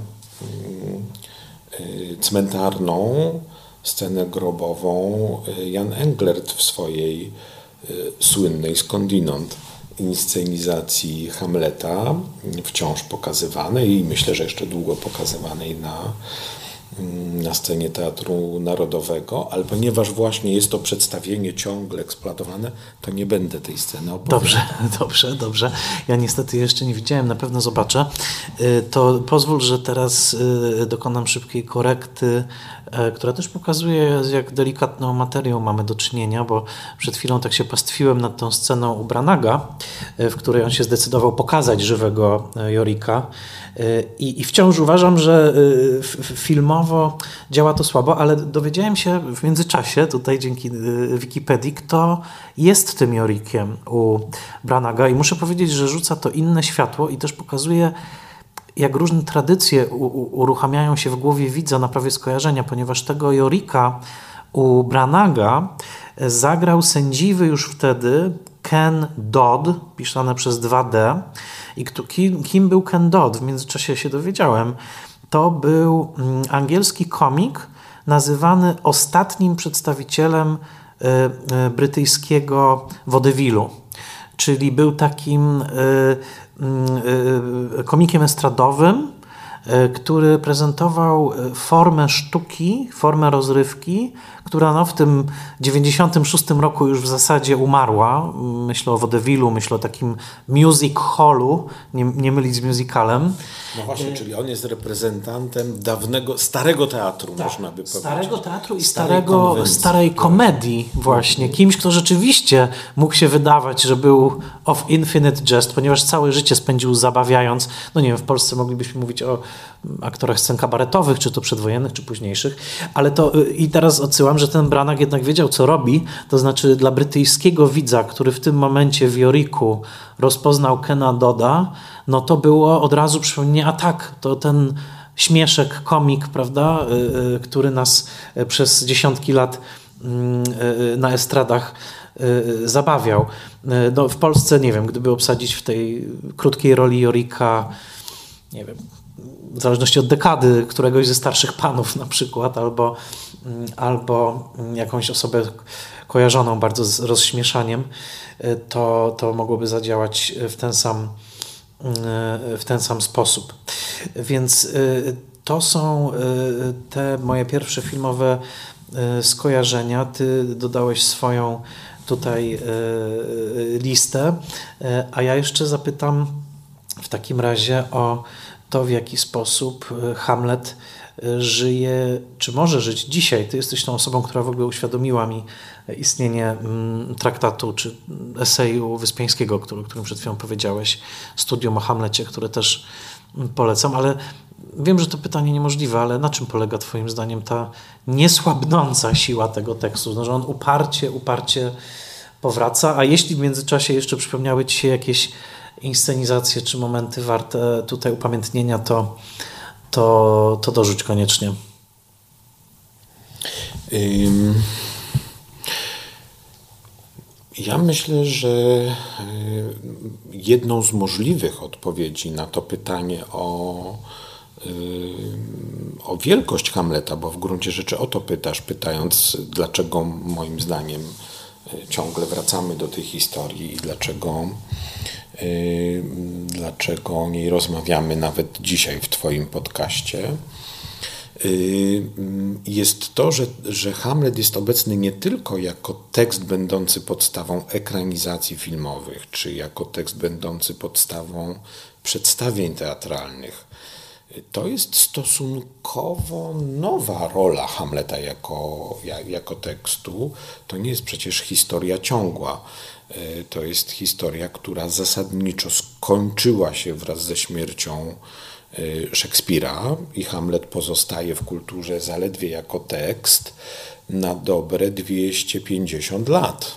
cmentarną, scenę grobową Jan Englert w swojej słynnej skądinąd inscenizacji Hamleta, wciąż pokazywanej i myślę, że jeszcze długo pokazywanej na scenie Teatru Narodowego, ale ponieważ właśnie jest to przedstawienie ciągle eksploatowane, to nie będę tej sceny opowiadał. Dobrze. Ja niestety jeszcze nie widziałem, na pewno zobaczę. To pozwól, że teraz dokonam szybkiej korekty, która też pokazuje, z jak delikatną materią mamy do czynienia, bo przed chwilą tak się pastwiłem nad tą sceną u Branaga, w której on się zdecydował pokazać żywego Jorika. I wciąż uważam, że filmowo działa to słabo, ale dowiedziałem się w międzyczasie, tutaj dzięki Wikipedii, kto jest tym Jorikiem u Branaga i muszę powiedzieć, że rzuca to inne światło i też pokazuje, jak różne tradycje uruchamiają się w głowie widza na prawie skojarzenia, ponieważ tego Jorika u Branaga zagrał sędziwy już wtedy Ken Dodd, pisane przez 2D. I kim był Ken Dodd? W międzyczasie się dowiedziałem. To był angielski komik nazywany ostatnim przedstawicielem brytyjskiego waudevillu. Czyli był takim komikiem estradowym, który prezentował formę sztuki, formę rozrywki, która w tym 96 roku już w zasadzie umarła. Myślę o Vaudevillu, myślę o takim music hallu, nie mylić z musicalem. No właśnie, czyli on jest reprezentantem dawnego, starego teatru, tak, można by powiedzieć. Starego teatru i starej komedii właśnie. Kimś, kto rzeczywiście mógł się wydawać, że był of infinite jest, ponieważ całe życie spędził zabawiając, w Polsce moglibyśmy mówić o aktorach scen kabaretowych, czy to przedwojennych, czy późniejszych, ale i teraz odsyłam, że ten Branagh jednak wiedział, co robi, to znaczy dla brytyjskiego widza, który w tym momencie w Yoriku rozpoznał Kena Dodda, to było od razu przypomnienie, to ten śmieszek, komik, prawda, który nas przez dziesiątki lat na estradach zabawiał. W Polsce, nie wiem, gdyby obsadzić w tej krótkiej roli Yorika, nie wiem, w zależności od dekady, któregoś ze starszych panów na przykład, albo jakąś osobę kojarzoną bardzo z rozśmieszaniem, to mogłoby zadziałać w ten sam sposób. Więc to są te moje pierwsze filmowe skojarzenia. Ty dodałeś swoją tutaj listę, a ja jeszcze zapytam w takim razie o to, w jaki sposób Hamlet żyje, czy może żyć dzisiaj. Ty jesteś tą osobą, która w ogóle uświadomiła mi istnienie traktatu czy eseju Wyspiańskiego, o którym przed chwilą powiedziałeś, studium o Hamlecie, które też polecam, ale wiem, że to pytanie niemożliwe, ale na czym polega twoim zdaniem ta niesłabnąca siła tego tekstu, że on uparcie powraca, a jeśli w międzyczasie jeszcze przypomniały ci się jakieś inscenizacje czy momenty warte tutaj upamiętnienia, to dorzuć koniecznie. Ja myślę, że jedną z możliwych odpowiedzi na to pytanie o wielkość Hamleta, bo w gruncie rzeczy o to pytając, dlaczego moim zdaniem ciągle wracamy do tej historii i dlaczego o niej rozmawiamy nawet dzisiaj w twoim podcaście, jest to, że Hamlet jest obecny nie tylko jako tekst będący podstawą ekranizacji filmowych, czy jako tekst będący podstawą przedstawień teatralnych. To jest stosunkowo nowa rola Hamleta jako tekstu. To nie jest przecież historia ciągła. To jest historia, która zasadniczo skończyła się wraz ze śmiercią Szekspira i Hamlet pozostaje w kulturze zaledwie jako tekst na dobre 250 lat.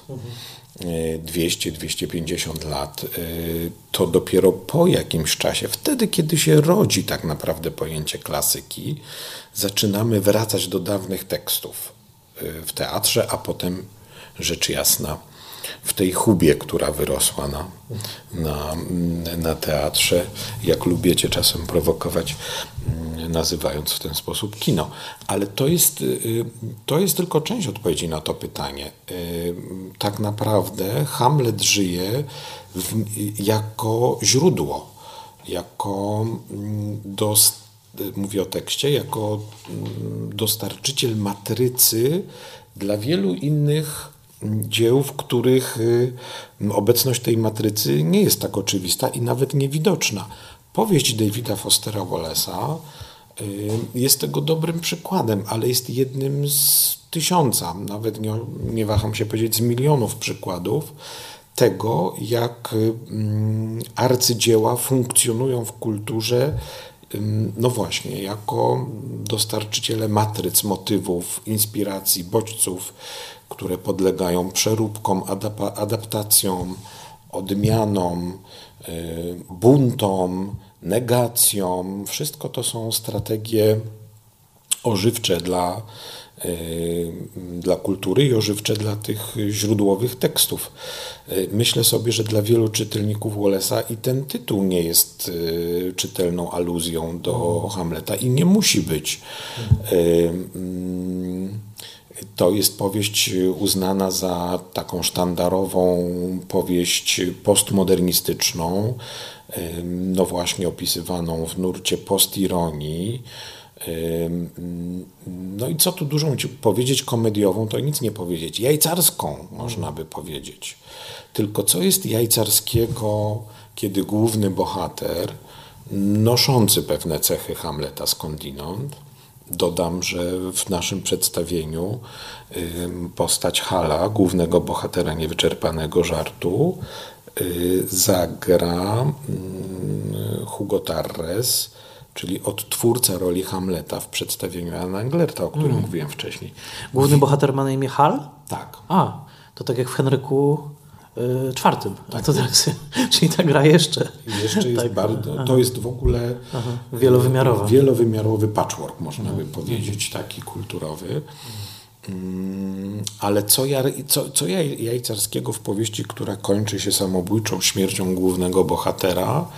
200-250 lat, to dopiero po jakimś czasie, wtedy kiedy się rodzi tak naprawdę pojęcie klasyki, zaczynamy wracać do dawnych tekstów w teatrze, a potem rzecz jasna w tej hubie, która wyrosła na teatrze, jak lubię cię czasem prowokować, nazywając w ten sposób kino. Ale to jest tylko część odpowiedzi na to pytanie. Tak naprawdę Hamlet żyje jako źródło, mówię o tekście, jako dostarczyciel matrycy dla wielu innych dzieł, w których obecność tej matrycy nie jest tak oczywista i nawet niewidoczna. Powieść Davida Fostera Wallace'a jest tego dobrym przykładem, ale jest jednym z tysiąca, nawet nie waham się powiedzieć z milionów przykładów tego, jak arcydzieła funkcjonują w kulturze, no właśnie, jako dostarczyciele matryc, motywów, inspiracji, bodźców, które podlegają przeróbkom, adaptacjom, odmianom, buntom, negacjom. Wszystko to są strategie ożywcze dla kultury i ożywcze dla tych źródłowych tekstów. Myślę sobie, że dla wielu czytelników Wallace'a i ten tytuł nie jest czytelną aluzją do Hamleta i nie musi być. To jest powieść uznana za taką sztandarową powieść postmodernistyczną, no właśnie opisywaną w nurcie postironii. No i co tu dużo powiedzieć komediową, to nic nie powiedzieć. Jajcarską można by powiedzieć. Tylko co jest jajcarskiego, kiedy główny bohater, noszący pewne cechy Hamleta skądinąd, dodam, że w naszym przedstawieniu postać Hala, głównego bohatera niewyczerpanego żartu, zagra Hugo Tarres, czyli odtwórca roli Hamleta w przedstawieniu Jana Englerta, o którym mówiłem wcześniej. Główny bohater ma na imię Hal? Tak. To tak jak w Henryku IV. Tak. To tak, czyli ta gra jeszcze. Jeszcze jest tak, bardzo. To jest w ogóle wielowymiarowy patchwork, można by powiedzieć, taki kulturowy. Ale co jajcarskiego w powieści, która kończy się samobójczą śmiercią głównego bohatera,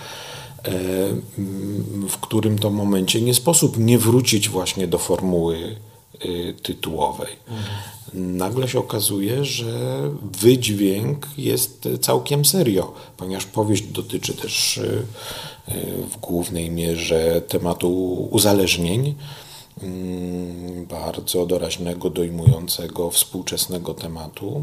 w którym to momencie nie sposób nie wrócić właśnie do formuły tytułowej. Nagle się okazuje, że wydźwięk jest całkiem serio, ponieważ powieść dotyczy też w głównej mierze tematu uzależnień, bardzo doraźnego, dojmującego współczesnego tematu.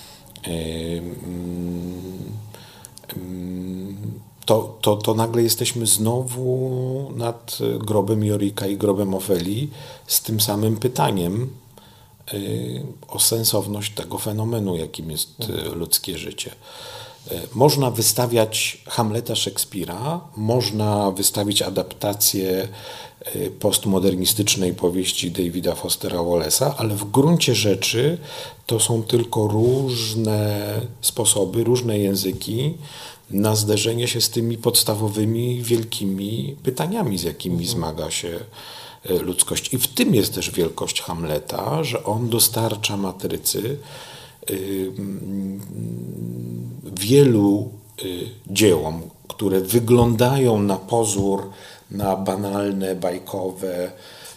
To nagle jesteśmy znowu nad grobem Jorika i grobem Ofelii z tym samym pytaniem o sensowność tego fenomenu, jakim jest ludzkie życie. Można wystawiać Hamleta Szekspira, można wystawić adaptację postmodernistycznej powieści Davida Fostera Wallace'a, ale w gruncie rzeczy to są tylko różne sposoby, różne języki na zderzenie się z tymi podstawowymi, wielkimi pytaniami, z jakimi zmaga się ludzkość. I w tym jest też wielkość Hamleta, że on dostarcza matrycy wielu dziełom, które wyglądają na pozór, na banalne, bajkowe,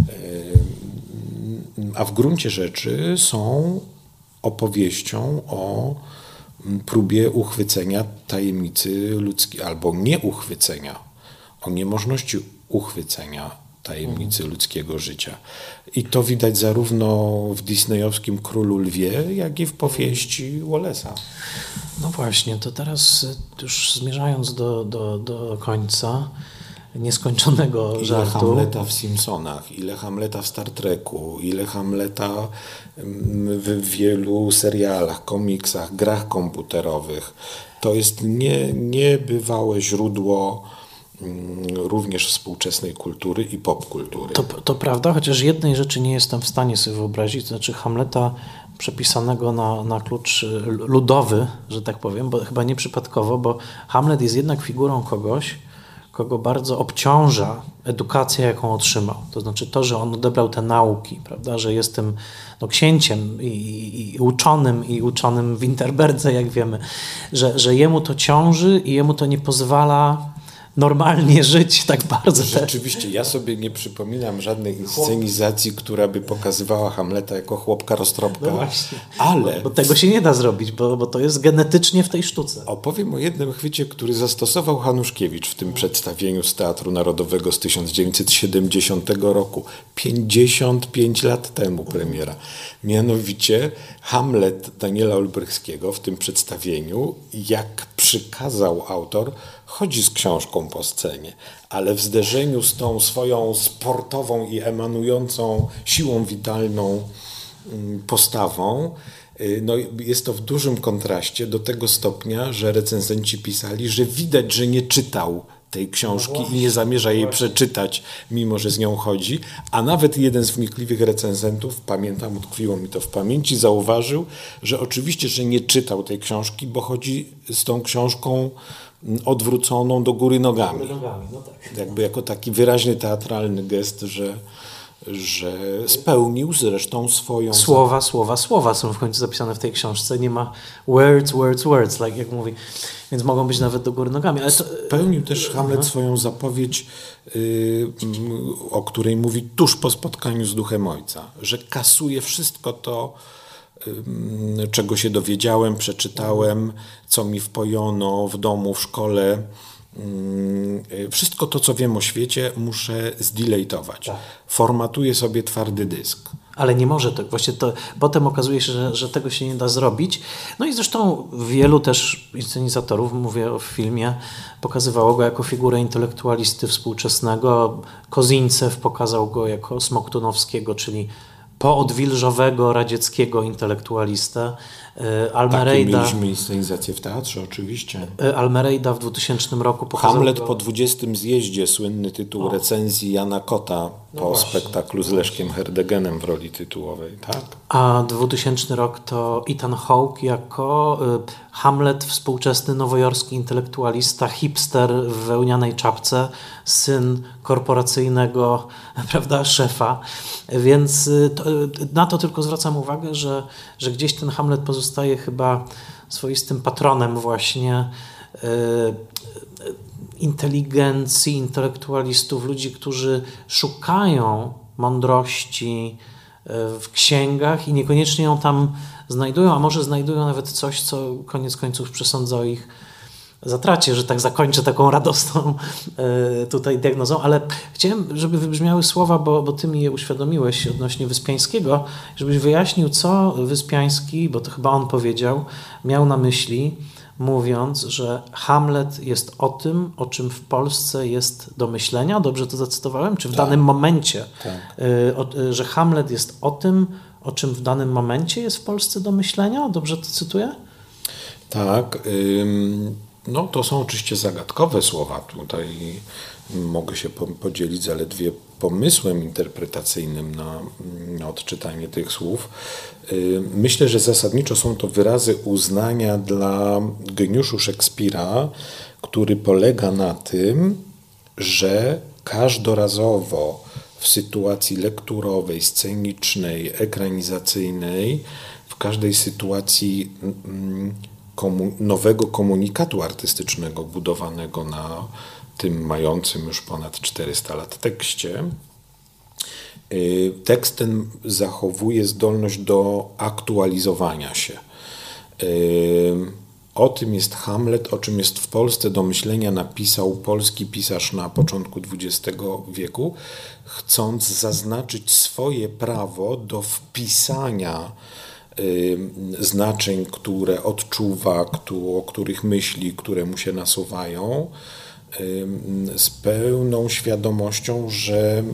a w gruncie rzeczy są opowieścią o próbie uchwycenia tajemnicy ludzkiej, albo nieuchwycenia, o niemożności uchwycenia tajemnicy ludzkiego życia. I to widać zarówno w disneyowskim Królu Lwie, jak i w powieści Wallace'a. No właśnie, to teraz już zmierzając do końca nieskończonego żartu. Ile Hamleta w Simpsonach, ile Hamleta w Star Treku, ile Hamleta w wielu serialach, komiksach, grach komputerowych. To jest niebywałe źródło również współczesnej kultury i popkultury. To prawda, chociaż jednej rzeczy nie jestem w stanie sobie wyobrazić, to znaczy Hamleta przepisanego na klucz ludowy, że tak powiem, bo chyba nieprzypadkowo, bo Hamlet jest jednak figurą kogoś, kogo bardzo obciąża edukacja, jaką otrzymał. To znaczy to, że on odebrał te nauki, prawda, że jest tym księciem i uczonym w Interberdze, jak wiemy, że jemu to ciąży i jemu to nie pozwala normalnie żyć tak bardzo. Rzeczywiście, ja sobie nie przypominam żadnej inscenizacji, która by pokazywała Hamleta jako chłopka roztropka, no właśnie, ale... Bo tego się nie da zrobić, bo to jest genetycznie w tej sztuce. Opowiem o jednym chwycie, który zastosował Hanuszkiewicz w tym przedstawieniu z Teatru Narodowego z 1970 roku. 55 lat temu premiera. Mianowicie Hamlet Daniela Olbrychskiego w tym przedstawieniu, jak przykazał autor, chodzi z książką po scenie, ale w zderzeniu z tą swoją sportową i emanującą siłą witalną postawą, no jest to w dużym kontraście do tego stopnia, że recenzenci pisali, że widać, że nie czytał tej książki i nie zamierza jej przeczytać, mimo że z nią chodzi, a nawet jeden z wnikliwych recenzentów, pamiętam, utkwiło mi to w pamięci, zauważył, że oczywiście, że nie czytał tej książki, bo chodzi z tą książką odwróconą do góry nogami. No tak. Jakby jako taki wyraźny teatralny gest, że spełnił zresztą swoją... Słowa są w końcu zapisane w tej książce. Nie ma words, like jak mówi. Więc mogą być nawet do góry nogami. Ale to... Spełnił też Hamlet swoją zapowiedź, o której mówi tuż po spotkaniu z Duchem Ojca, że kasuje wszystko to, czego się dowiedziałem, przeczytałem, co mi wpojono w domu, w szkole. Wszystko to, co wiem o świecie, muszę zdeletować. Tak. Formatuję sobie twardy dysk. Ale nie może to. Właśnie to potem okazuje się, że tego się nie da zrobić. No i zresztą wielu też inscenizatorów, mówię o filmie, pokazywało go jako figurę intelektualisty współczesnego. Kozińcew pokazał go jako Smoktunowskiego, czyli poodwilżowego radzieckiego intelektualistę. Almereyda, takie mieliśmy inscenizację w teatrze, oczywiście. Almereyda w 2000 roku pokazał Hamlet po 20. zjeździe, słynny tytuł recenzji Jana Kota po spektaklu z Leszkiem Herdegenem w roli tytułowej, tak? A 2000 rok to Ethan Hawke jako Hamlet, współczesny nowojorski intelektualista, hipster w wełnianej czapce, syn korporacyjnego, prawda, szefa. Więc na to tylko zwracam uwagę, że gdzieś ten Hamlet pozostaje chyba swoistym patronem właśnie inteligencji, intelektualistów, ludzi, którzy szukają mądrości w księgach i niekoniecznie ją tam znajdują, a może znajdują nawet coś, co koniec końców przesądza o ich zatracie, że tak zakończę taką radosną tutaj diagnozą, ale chciałem, żeby wybrzmiały słowa, bo ty mi je uświadomiłeś odnośnie Wyspiańskiego, żebyś wyjaśnił, co Wyspiański, bo to chyba on powiedział, miał na myśli, mówiąc, że Hamlet jest o tym, o czym w Polsce jest do myślenia. Dobrze to zacytowałem? Czy w danym momencie? Tak. Że Hamlet jest o tym, o czym w danym momencie jest w Polsce do myślenia? Dobrze to cytuję? Tak. No to są oczywiście zagadkowe słowa. Tutaj mogę się podzielić zaledwie pomysłem interpretacyjnym na odczytanie tych słów. Myślę, że zasadniczo są to wyrazy uznania dla geniuszu Szekspira, który polega na tym, że każdorazowo w sytuacji lekturowej, scenicznej, ekranizacyjnej, w każdej sytuacji nowego komunikatu artystycznego budowanego na tym mającym już ponad 400 lat tekście, tekst ten zachowuje zdolność do aktualizowania się. O tym jest Hamlet, o czym jest w Polsce do myślenia, napisał polski pisarz na początku XX wieku, chcąc zaznaczyć swoje prawo do wpisania znaczeń, które odczuwa, o których myśli, które mu się nasuwają, z pełną świadomością, że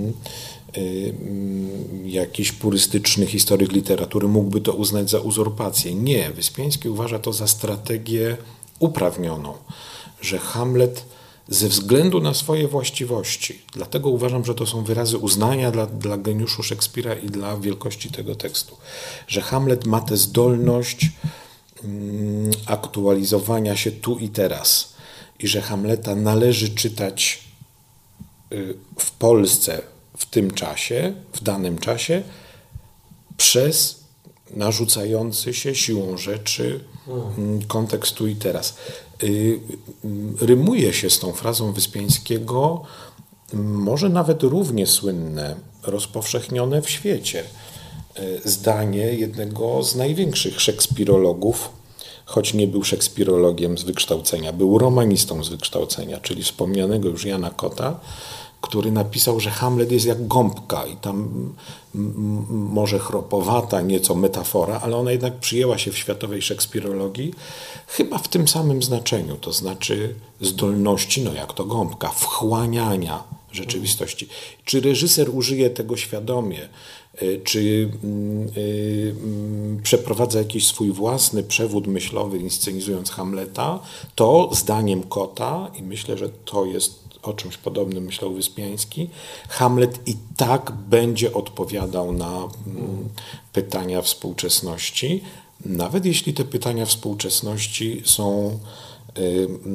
jakiś purystyczny historyk literatury mógłby to uznać za uzurpację. Nie, Wyspiański uważa to za strategię uprawnioną, że Hamlet ze względu na swoje właściwości, dlatego uważam, że to są wyrazy uznania dla geniuszu Szekspira i dla wielkości tego tekstu, że Hamlet ma tę zdolność aktualizowania się tu i teraz i że Hamleta należy czytać w Polsce w tym czasie, w danym czasie, przez narzucający się siłą rzeczy kontekst tu i teraz. Rymuje się z tą frazą Wyspiańskiego może nawet równie słynne, rozpowszechnione w świecie zdanie jednego z największych szekspirologów, choć nie był szekspirologiem z wykształcenia, był romanistą z wykształcenia, czyli wspomnianego już Jana Kota, który napisał, że Hamlet jest jak gąbka i tam może chropowata, nieco metafora, ale ona jednak przyjęła się w światowej szekspirologii chyba w tym samym znaczeniu, to znaczy zdolności, no jak to gąbka, wchłaniania rzeczywistości. Czy reżyser użyje tego świadomie, czy przeprowadza jakiś swój własny przewód myślowy, inscenizując Hamleta, to zdaniem Kota, i myślę, że to jest o czymś podobnym myślał Wyspiański, Hamlet i tak będzie odpowiadał na pytania współczesności, nawet jeśli te pytania współczesności są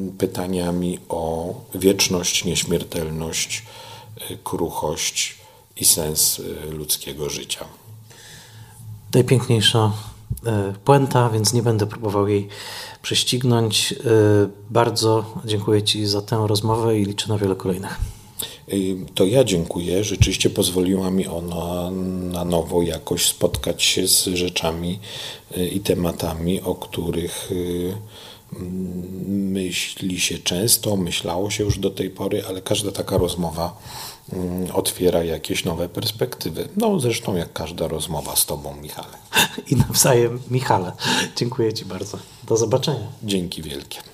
pytaniami o wieczność, nieśmiertelność, kruchość i sens ludzkiego życia. Najpiękniejsza puenta, więc nie będę próbował jej prześcignąć. Bardzo dziękuję Ci za tę rozmowę i liczę na wiele kolejnych. To ja dziękuję. Rzeczywiście pozwoliła mi ona na nowo jakoś spotkać się z rzeczami i tematami, o których myśli się często, myślało się już do tej pory, ale każda taka rozmowa otwiera jakieś nowe perspektywy. No zresztą jak każda rozmowa z Tobą, Michale. I nawzajem, Michale. Dziękuję Ci bardzo. Do zobaczenia. Dzięki wielkie.